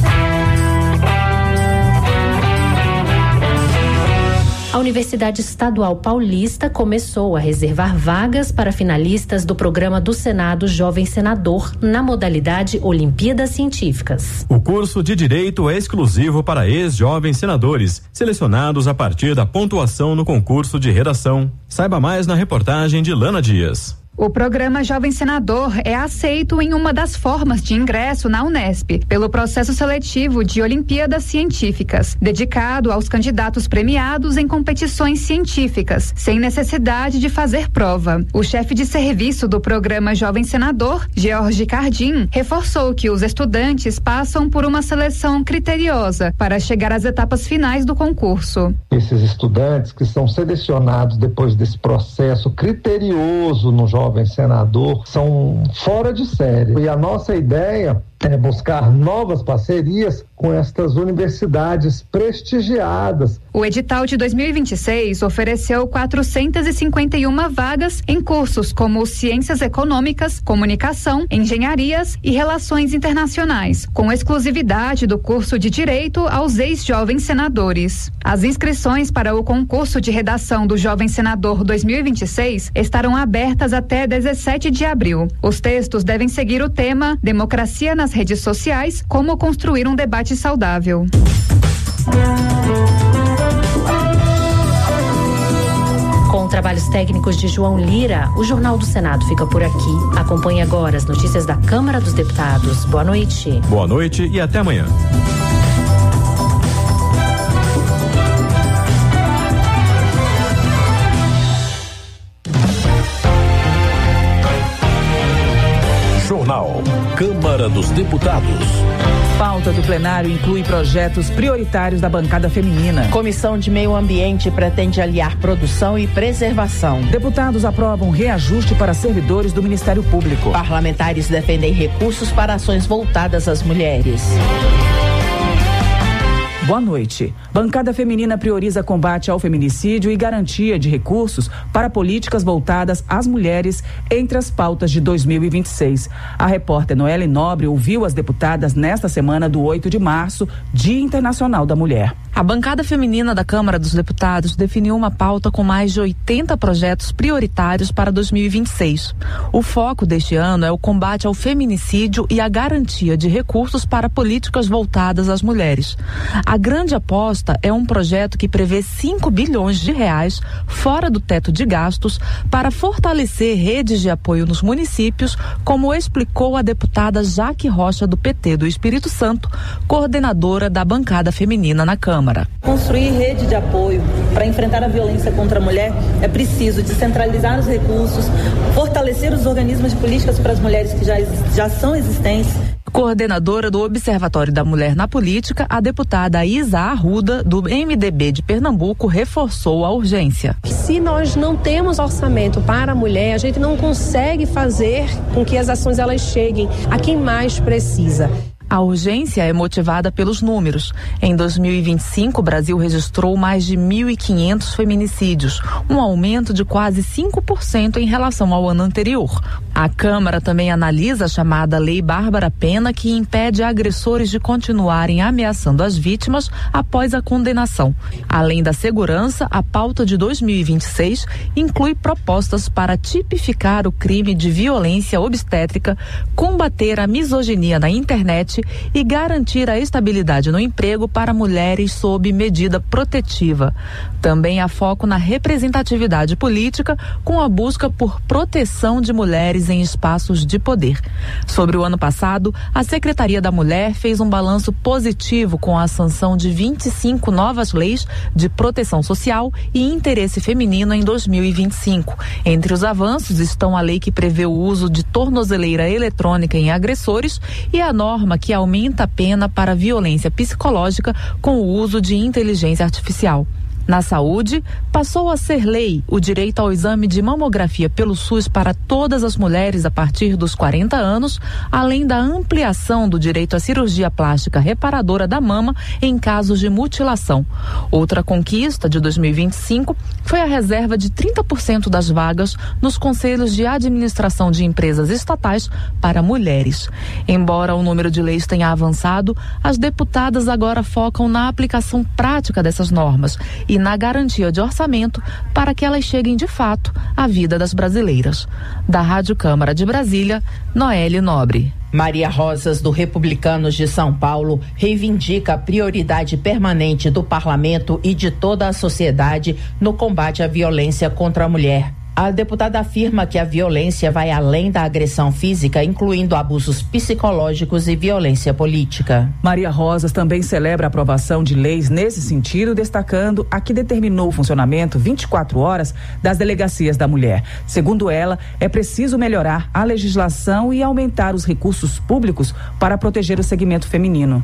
A Universidade Estadual Paulista começou a reservar vagas para finalistas do programa do Senado Jovem Senador na modalidade Olimpíadas Científicas. O curso de Direito é exclusivo para ex-jovens senadores, selecionados a partir da pontuação no concurso de redação. Saiba mais na reportagem de Lana Dias. O programa Jovem Senador é aceito em uma das formas de ingresso na Unesp, pelo processo seletivo de Olimpíadas Científicas, dedicado aos candidatos premiados em competições científicas, sem necessidade de fazer prova. O chefe de serviço do programa Jovem Senador, George Cardim, reforçou que os estudantes passam por uma seleção criteriosa para chegar às etapas finais do concurso. Esses estudantes que são selecionados depois desse processo criterioso no Jovem Senador são fora de série. E a nossa ideia é buscar novas parcerias com estas universidades prestigiadas. O edital de 2026 ofereceu 451 vagas em cursos como Ciências Econômicas, Comunicação, Engenharias e Relações Internacionais, com exclusividade do curso de Direito aos ex-jovens senadores. As inscrições para o concurso de redação do Jovem Senador 2026 estarão abertas até 17 de abril. Os textos devem seguir o tema Democracia nas redes sociais, como construir um debate saudável. Com trabalhos técnicos de João Lira, o Jornal do Senado fica por aqui. Acompanhe agora as notícias da Câmara dos Deputados. Boa noite. Boa noite e até amanhã. Jornal Câmara dos Deputados. Pauta do plenário inclui projetos prioritários da bancada feminina. Comissão de Meio Ambiente pretende aliar produção e preservação. Deputados aprovam reajuste para servidores do Ministério Público. Parlamentares defendem recursos para ações voltadas às mulheres. Boa noite. Bancada feminina prioriza combate ao feminicídio e garantia de recursos para políticas voltadas às mulheres entre as pautas de 2026. A repórter Noelle Nobre ouviu as deputadas nesta semana do 8 de março, Dia Internacional da Mulher. A bancada feminina da Câmara dos Deputados definiu uma pauta com mais de 80 projetos prioritários para 2026. O foco deste ano é o combate ao feminicídio e a garantia de recursos para políticas voltadas às mulheres. A grande aposta é um projeto que prevê 5 bilhões de reais fora do teto de gastos para fortalecer redes de apoio nos municípios, como explicou a deputada Jaque Rocha do PT do Espírito Santo, coordenadora da bancada feminina na Câmara. Construir rede de apoio para enfrentar a violência contra a mulher é preciso descentralizar os recursos, fortalecer os organismos de políticas para as mulheres que já são existentes. Coordenadora do Observatório da Mulher na Política, a deputada Isa Arruda, do MDB de Pernambuco, reforçou a urgência. Se nós não temos orçamento para a mulher, a gente não consegue fazer com que as ações elas cheguem a quem mais precisa. A urgência é motivada pelos números. Em 2025, o Brasil registrou mais de 1.500 feminicídios, um aumento de quase 5% em relação ao ano anterior. A Câmara também analisa a chamada Lei Bárbara Pena, que impede agressores de continuarem ameaçando as vítimas após a condenação. Além da segurança, a pauta de 2026 inclui propostas para tipificar o crime de violência obstétrica, combater a misoginia na internet e garantir a estabilidade no emprego para mulheres sob medida protetiva. Também há foco na representatividade política, com a busca por proteção de mulheres em espaços de poder. Sobre o ano passado, a Secretaria da Mulher fez um balanço positivo com a sanção de 25 novas leis de proteção social e interesse feminino em 2025. Entre os avanços estão a lei que prevê o uso de tornozeleira eletrônica em agressores e a norma que aumenta a pena para violência psicológica com o uso de inteligência artificial. Na saúde, passou a ser lei o direito ao exame de mamografia pelo SUS para todas as mulheres a partir dos 40 anos, além da ampliação do direito à cirurgia plástica reparadora da mama em casos de mutilação. Outra conquista de 2025 foi a reserva de 30% das vagas nos conselhos de administração de empresas estatais para mulheres. Embora o número de leis tenha avançado, as deputadas agora focam na aplicação prática dessas normas e na garantia de orçamento para que elas cheguem de fato à vida das brasileiras. Da Rádio Câmara de Brasília, Noelle Nobre. Maria Rosas, do Republicanos de São Paulo, reivindica a prioridade permanente do parlamento e de toda a sociedade no combate à violência contra a mulher. A deputada afirma que a violência vai além da agressão física, incluindo abusos psicológicos e violência política. Maria Rosas também celebra a aprovação de leis nesse sentido, destacando a que determinou o funcionamento 24 horas das delegacias da mulher. Segundo ela, é preciso melhorar a legislação e aumentar os recursos públicos para proteger o segmento feminino.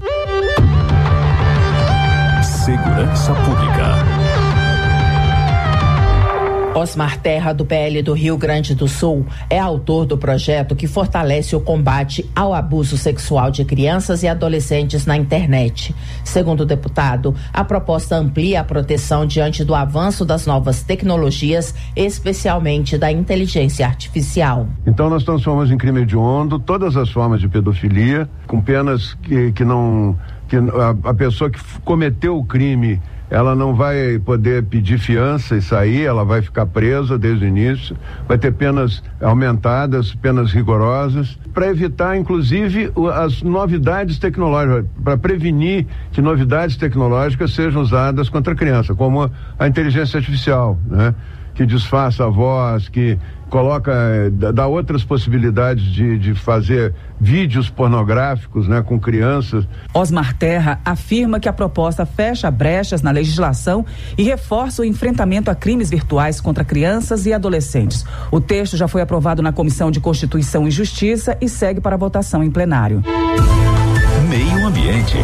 Segurança Pública. Osmar Terra, do PL do Rio Grande do Sul, é autor do projeto que fortalece o combate ao abuso sexual de crianças e adolescentes na internet. Segundo o deputado, a proposta amplia a proteção diante do avanço das novas tecnologias, especialmente da inteligência artificial. Então nós transformamos em crime hediondo todas as formas de pedofilia, com penas que a pessoa que cometeu o crime, ela não vai poder pedir fiança e sair, ela vai ficar presa desde o início, vai ter penas aumentadas, penas rigorosas, para evitar, inclusive, as novidades tecnológicas, para prevenir que novidades tecnológicas sejam usadas contra a criança, como a inteligência artificial, né? Que disfarça a voz, que coloca, dá outras possibilidades de fazer vídeos pornográficos, né, com crianças. Osmar Terra afirma que a proposta fecha brechas na legislação e reforça o enfrentamento a crimes virtuais contra crianças e adolescentes. O texto já foi aprovado na Comissão de Constituição e Justiça e segue para votação em plenário. Meio Ambiente.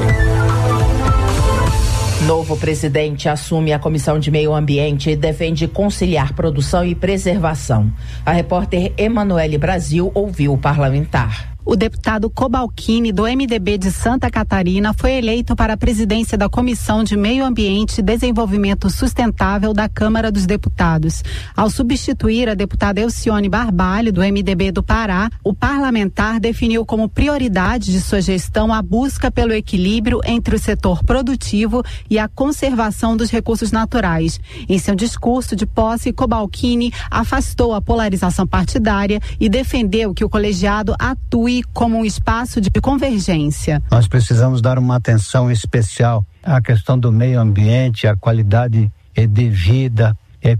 Novo presidente assume a Comissão de Meio Ambiente e defende conciliar produção e preservação. A repórter Emanuele Brasil ouviu o parlamentar. O deputado Cobalcini, do MDB de Santa Catarina, foi eleito para a presidência da Comissão de Meio Ambiente e Desenvolvimento Sustentável da Câmara dos Deputados. Ao substituir a deputada Elcione Barbalho, do MDB do Pará, o parlamentar definiu como prioridade de sua gestão a busca pelo equilíbrio entre o setor produtivo e a conservação dos recursos naturais. Em seu discurso de posse, Cobalcini afastou a polarização partidária e defendeu que o colegiado atue como um espaço de convergência. Nós precisamos dar uma atenção especial à questão do meio ambiente, à qualidade de vida,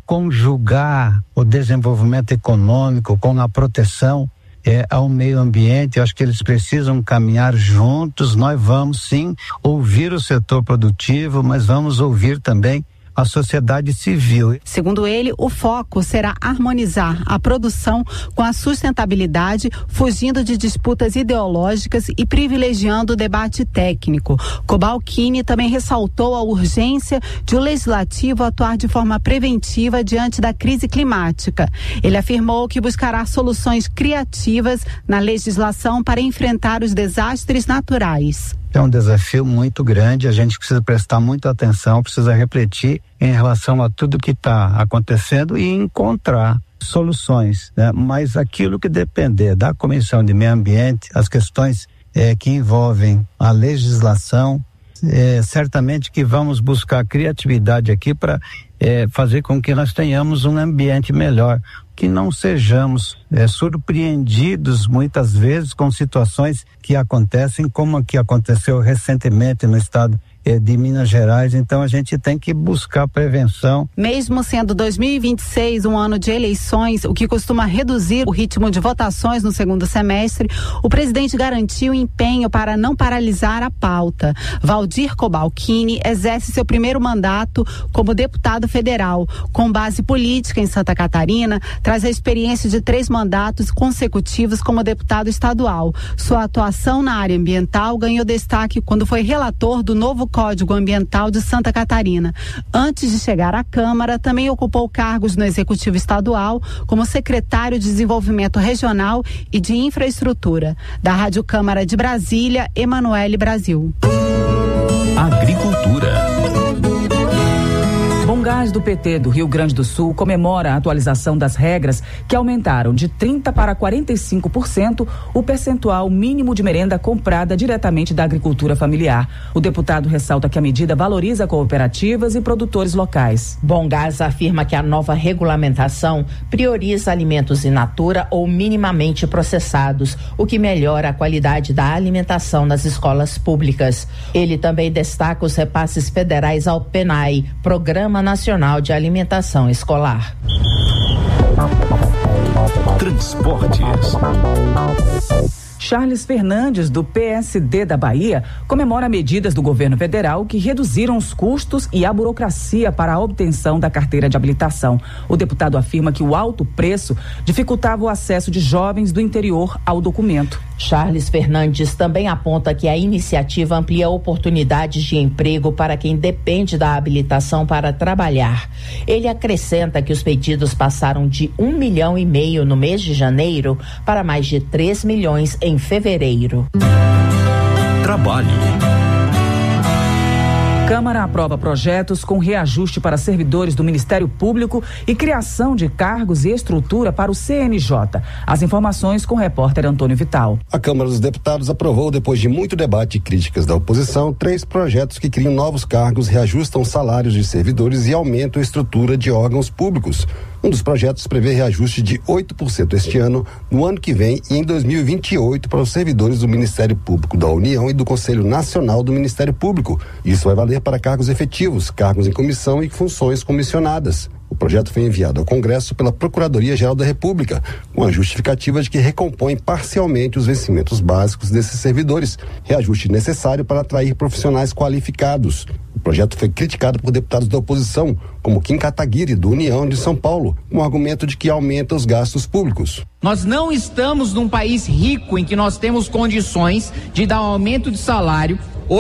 conjugar o desenvolvimento econômico com a proteção ao meio ambiente. Eu acho que eles precisam caminhar juntos. Nós vamos sim ouvir o setor produtivo, mas vamos ouvir também a sociedade civil. Segundo ele, o foco será harmonizar a produção com a sustentabilidade, fugindo de disputas ideológicas e privilegiando o debate técnico. Cobalcini também ressaltou a urgência de o legislativo atuar de forma preventiva diante da crise climática. Ele afirmou que buscará soluções criativas na legislação para enfrentar os desastres naturais. É um desafio muito grande, a gente precisa prestar muita atenção, precisa refletir em relação a tudo que está acontecendo e encontrar soluções, né? Mas aquilo que depender da Comissão de Meio Ambiente, as questões que envolvem a legislação, certamente que vamos buscar criatividade aqui para fazer com que nós tenhamos um ambiente melhor, que não sejamos surpreendidos muitas vezes com situações que acontecem, como a que aconteceu recentemente no estado de Minas Gerais. Então a gente tem que buscar prevenção. Mesmo sendo 2026 um ano de eleições, o que costuma reduzir o ritmo de votações no segundo semestre, o presidente garantiu empenho para não paralisar a pauta. Valdir Cobalcini exerce seu primeiro mandato como deputado federal. Com base política em Santa Catarina, traz a experiência de 3 mandatos consecutivos como deputado estadual. Sua atuação na área ambiental ganhou destaque quando foi relator do novo Código Ambiental de Santa Catarina. Antes de chegar à Câmara, também ocupou cargos no Executivo Estadual, como secretário de Desenvolvimento Regional e de Infraestrutura. Da Rádio Câmara de Brasília, Emanuele Brasil. Agricultura. Bomgás do PT do Rio Grande do Sul comemora a atualização das regras que aumentaram de 30% para 45% o percentual mínimo de merenda comprada diretamente da agricultura familiar. O deputado ressalta que a medida valoriza cooperativas e produtores locais. Bomgás afirma que a nova regulamentação prioriza alimentos in natura ou minimamente processados, o que melhora a qualidade da alimentação nas escolas públicas. Ele também destaca os repasses federais ao PNAE, Programa Nacional de Alimentação Escolar. Transportes. Charles Fernandes, do PSD da Bahia, comemora medidas do governo federal que reduziram os custos e a burocracia para a obtenção da carteira de habilitação. O deputado afirma que o alto preço dificultava o acesso de jovens do interior ao documento. Charles Fernandes também aponta que a iniciativa amplia oportunidades de emprego para quem depende da habilitação para trabalhar. Ele acrescenta que os pedidos passaram de 1,5 milhão no mês de janeiro para mais de 3 milhões em fevereiro. Trabalho. Câmara aprova projetos com reajuste para servidores do Ministério Público e criação de cargos e estrutura para o CNJ. As informações com o repórter Antônio Vital. A Câmara dos Deputados aprovou, depois de muito debate e críticas da oposição, 3 projetos que criam novos cargos, reajustam salários de servidores e aumentam a estrutura de órgãos públicos. Um dos projetos prevê reajuste de 8% este ano, no ano que vem e em 2028 para os servidores do Ministério Público da União e do Conselho Nacional do Ministério Público. Isso vai valer para cargos efetivos, cargos em comissão e funções comissionadas. O projeto foi enviado ao Congresso pela Procuradoria-Geral da República, com a justificativa de que recompõe parcialmente os vencimentos básicos desses servidores, reajuste necessário para atrair profissionais qualificados. O projeto foi criticado por deputados da oposição, como Kim Kataguiri, do União de São Paulo, com o argumento de que aumenta os gastos públicos. Nós não estamos num país rico em que nós temos condições de dar um aumento de salário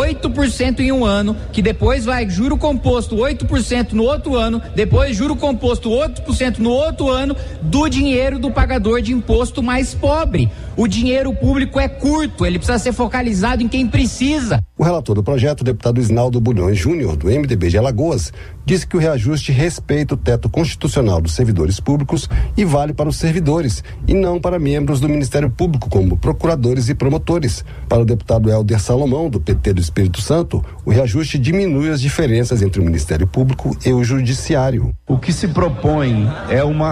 8% em um ano, que depois vai juro composto 8% no outro ano, depois juro composto 8% no outro ano, do dinheiro do pagador de imposto mais pobre. O dinheiro público é curto, ele precisa ser focalizado em quem precisa. O relator do projeto, o deputado Isnaldo Bulhões Júnior, do MDB de Alagoas, disse que o reajuste respeita o teto constitucional dos servidores públicos e vale para os servidores, e não para membros do Ministério Público, como procuradores e promotores. Para o deputado Helder Salomão, do PT do Espírito Santo, o reajuste diminui as diferenças entre o Ministério Público e o Judiciário. O que se propõe é uma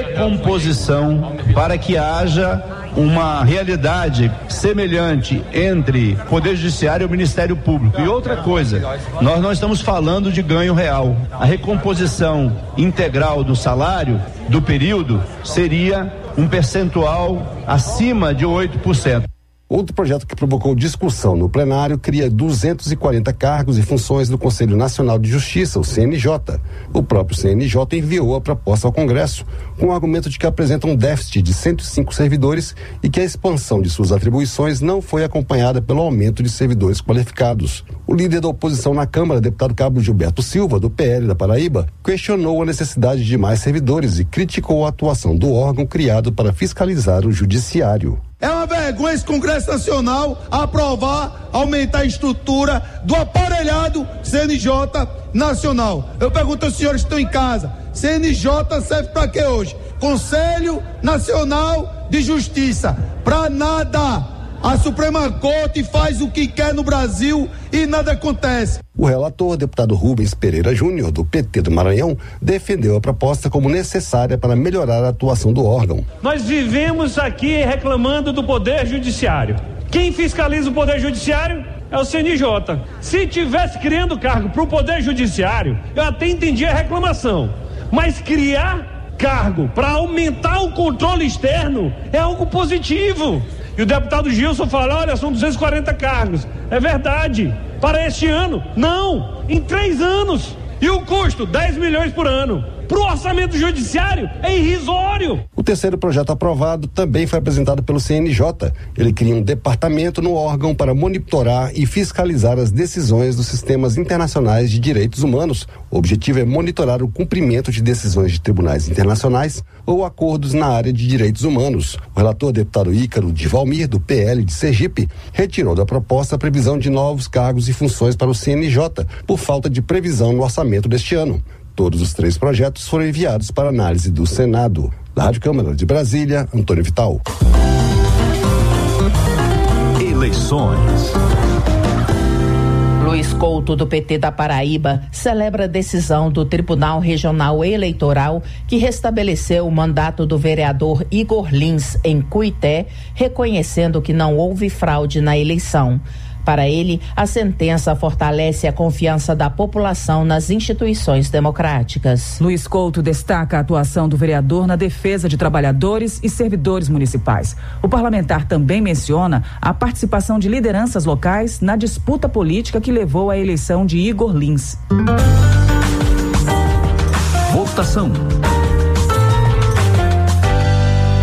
recomposição para que haja uma realidade semelhante entre o Poder Judiciário e o Ministério Público. E outra coisa, nós não estamos falando de ganho real. A recomposição integral do salário do período seria um percentual acima de 8%. Outro projeto que provocou discussão no plenário cria 240 cargos e funções do Conselho Nacional de Justiça, o CNJ. O próprio CNJ enviou a proposta ao Congresso, com o argumento de que apresenta um déficit de 105 servidores e que a expansão de suas atribuições não foi acompanhada pelo aumento de servidores qualificados. O líder da oposição na Câmara, deputado Cabo Gilberto Silva, do PL da Paraíba, questionou a necessidade de mais servidores e criticou a atuação do órgão criado para fiscalizar o Judiciário. É uma vergonha esse Congresso Nacional aprovar, aumentar a estrutura do aparelhado CNJ Nacional. Eu pergunto aos senhores que estão em casa, CNJ serve para quê hoje? Conselho Nacional de Justiça, para nada. A Suprema Corte faz o que quer no Brasil e nada acontece. O relator, deputado Rubens Pereira Júnior, do PT do Maranhão, defendeu a proposta como necessária para melhorar a atuação do órgão. Nós vivemos aqui reclamando do Poder Judiciário. Quem fiscaliza o Poder Judiciário é o CNJ. Se tivesse criando cargo para o Poder Judiciário, eu até entendi a reclamação. Mas criar cargo para aumentar o controle externo é algo positivo. E o deputado Gilson fala, olha, são 240 cargos. É verdade. Para este ano? Não. Em 3 anos. E o custo? 10 milhões por ano. Para o orçamento judiciário é irrisório. O terceiro projeto aprovado também foi apresentado pelo CNJ. Ele cria um departamento no órgão para monitorar e fiscalizar as decisões dos sistemas internacionais de direitos humanos. O objetivo é monitorar o cumprimento de decisões de tribunais internacionais ou acordos na área de direitos humanos. O relator, deputado Ícaro de Valmir, do PL de Sergipe, retirou da proposta a previsão de novos cargos e funções para o CNJ, por falta de previsão no orçamento deste ano. Todos os 3 projetos foram enviados para análise do Senado. Da Rádio Câmara de Brasília, Antônio Vital. Eleições. Luiz Couto, do PT da Paraíba, celebra a decisão do Tribunal Regional Eleitoral que restabeleceu o mandato do vereador Igor Lins em Cuité, reconhecendo que não houve fraude na eleição. Para ele, a sentença fortalece a confiança da população nas instituições democráticas. Luiz Couto destaca a atuação do vereador na defesa de trabalhadores e servidores municipais. O parlamentar também menciona a participação de lideranças locais na disputa política que levou à eleição de Igor Lins. Votação. A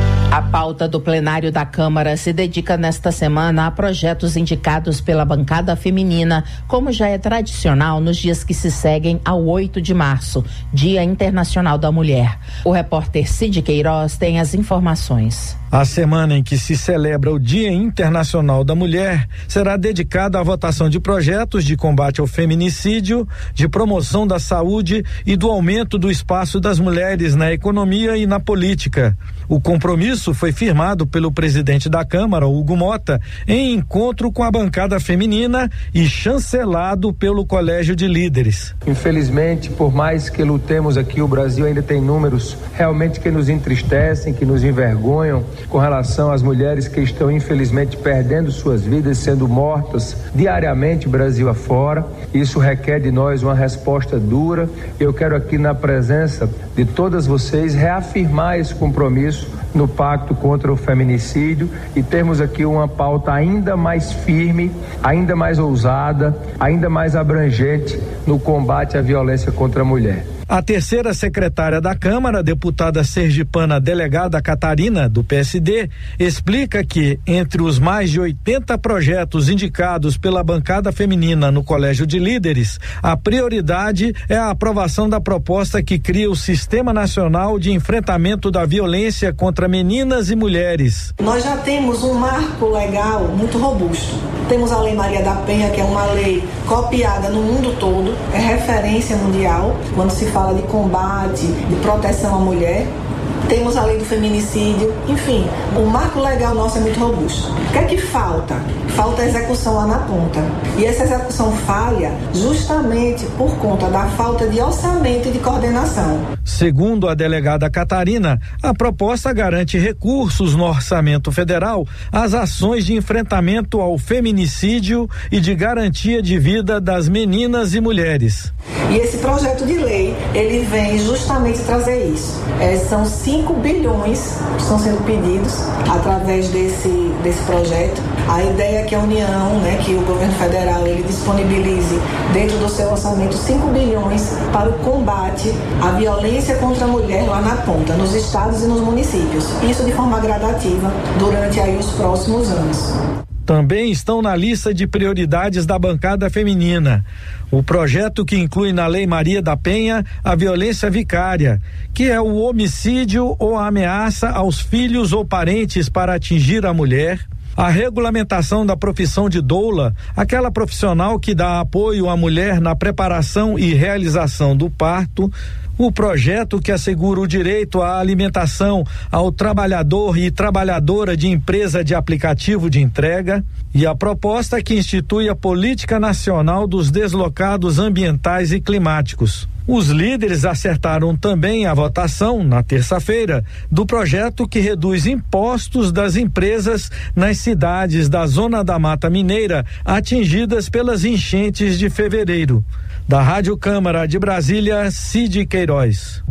pauta do plenário da Câmara se dedica nesta semana a projetos indicados pela bancada feminina, como já é tradicional nos dias que se seguem ao 8 de março, Dia Internacional da Mulher. O repórter Cid Queiroz tem as informações. A semana em que se celebra o Dia Internacional da Mulher será dedicada à votação de projetos de combate ao feminicídio, de promoção da saúde e do aumento do espaço das mulheres na economia e na política. O compromisso foi firmado pelo presidente da Câmara, Hugo Mota, em encontro com a bancada feminina e chancelado pelo Colégio de Líderes. Infelizmente, por mais que lutemos aqui, o Brasil ainda tem números realmente que nos entristecem, que nos envergonham, com relação às mulheres que estão infelizmente perdendo suas vidas, sendo mortas diariamente Brasil afora. Isso requer de nós uma resposta dura. Eu quero aqui, na presença de todas vocês, reafirmar esse compromisso no pacto contra o feminicídio e termos aqui uma pauta ainda mais firme, ainda mais ousada, ainda mais abrangente no combate à violência contra a mulher. A terceira secretária da Câmara, deputada sergipana delegada Catarina, do PSD, explica que, entre os mais de 80 projetos indicados pela bancada feminina no Colégio de Líderes, a prioridade é a aprovação da proposta que cria o Sistema Nacional de Enfrentamento da Violência contra Meninas e Mulheres. Nós já temos um marco legal muito robusto. Temos a Lei Maria da Penha, que é uma lei copiada no mundo todo, é referência mundial quando se fala de combate, de proteção à mulher. Temos a lei do feminicídio, enfim, o marco legal nosso é muito robusto. O que é que falta? Falta a execução lá na ponta. E essa execução falha justamente por conta da falta de orçamento e de coordenação. Segundo a delegada Catarina, a proposta garante recursos no orçamento federal às ações de enfrentamento ao feminicídio e de garantia de vida das meninas e mulheres. E esse projeto de lei, ele vem justamente trazer isso. São 5 bilhões que estão sendo pedidos através desse projeto. A ideia é que a União, que o governo federal, ele disponibilize dentro do seu orçamento 5 bilhões para o combate à violência contra a mulher lá na ponta, nos estados e nos municípios. Isso de forma gradativa durante aí os próximos anos. Também estão na lista de prioridades da bancada feminina o projeto que inclui na Lei Maria da Penha a violência vicária, que é o homicídio ou a ameaça aos filhos ou parentes para atingir a mulher, a regulamentação da profissão de doula, aquela profissional que dá apoio à mulher na preparação e realização do parto, o projeto que assegura o direito à alimentação ao trabalhador e trabalhadora de empresa de aplicativo de entrega e a proposta que institui a Política Nacional dos Deslocados Ambientais e Climáticos. Os líderes acertaram também a votação, na terça-feira, do projeto que reduz impostos das empresas nas cidades da Zona da Mata Mineira atingidas pelas enchentes de fevereiro. Da Rádio Câmara de Brasília, Cid Queiroz.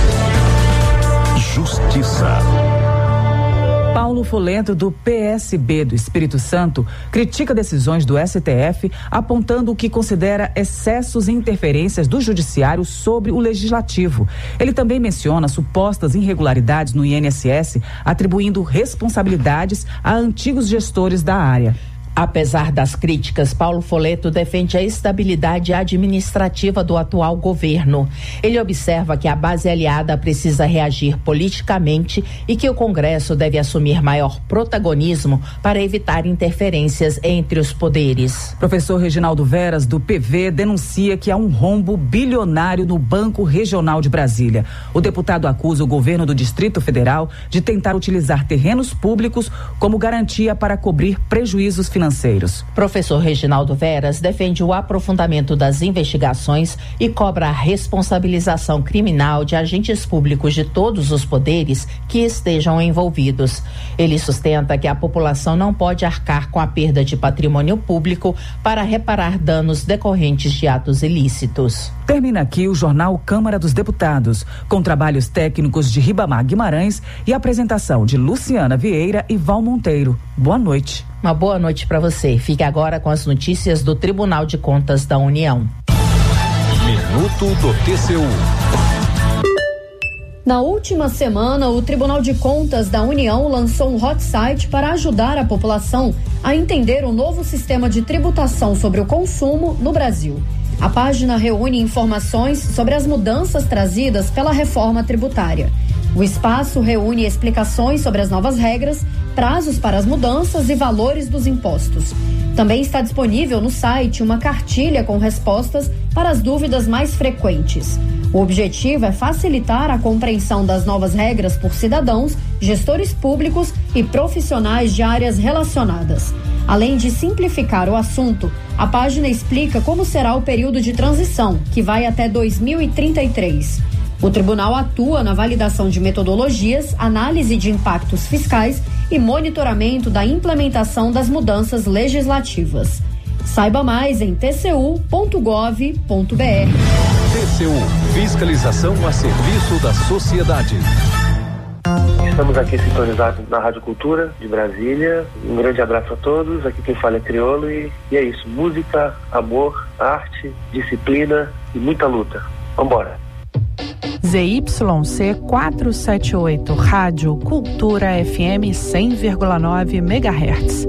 Justiça. Paulo Folento, do PSB do Espírito Santo, critica decisões do STF, apontando o que considera excessos e interferências do Judiciário sobre o Legislativo. Ele também menciona supostas irregularidades no INSS, atribuindo responsabilidades a antigos gestores da área. Apesar das críticas, Paulo Folento defende a estabilidade administrativa do atual governo. Ele observa que a base aliada precisa reagir politicamente e que o Congresso deve assumir maior protagonismo para evitar interferências entre os poderes. Professor Reginaldo Veras, do PV, denuncia que há um rombo bilionário no Banco Regional de Brasília. O deputado acusa o governo do Distrito Federal de tentar utilizar terrenos públicos como garantia para cobrir prejuízos financeiros. Professor Reginaldo Veras defende o aprofundamento das investigações e cobra a responsabilização criminal de agentes públicos de todos os poderes que estejam envolvidos. Ele sustenta que a população não pode arcar com a perda de patrimônio público para reparar danos decorrentes de atos ilícitos. Termina aqui o jornal Câmara dos Deputados, com trabalhos técnicos de Ribamar Guimarães e apresentação de Luciana Vieira e Val Monteiro. Boa noite. Uma boa noite para você. Fique agora com as notícias do Tribunal de Contas da União. Minuto do TCU. Na última semana, o Tribunal de Contas da União lançou um hot site para ajudar a população a entender o novo sistema de tributação sobre o consumo no Brasil. A página reúne informações sobre as mudanças trazidas pela reforma tributária. O espaço reúne explicações sobre as novas regras, prazos para as mudanças e valores dos impostos. Também está disponível no site uma cartilha com respostas para as dúvidas mais frequentes. O objetivo é facilitar a compreensão das novas regras por cidadãos, gestores públicos e profissionais de áreas relacionadas. Além de simplificar o assunto, a página explica como será o período de transição, que vai até 2033. O tribunal atua na validação de metodologias, análise de impactos fiscais e monitoramento da implementação das mudanças legislativas. Saiba mais em tcu.gov.br. TCU, fiscalização a serviço da sociedade. Estamos aqui sintonizados na Rádio Cultura de Brasília. Um grande abraço a todos. Aqui quem fala é Criolo e é isso. Música, amor, arte, disciplina e muita luta. Vambora. ZYC 478, Rádio Cultura FM 100,9 MHz.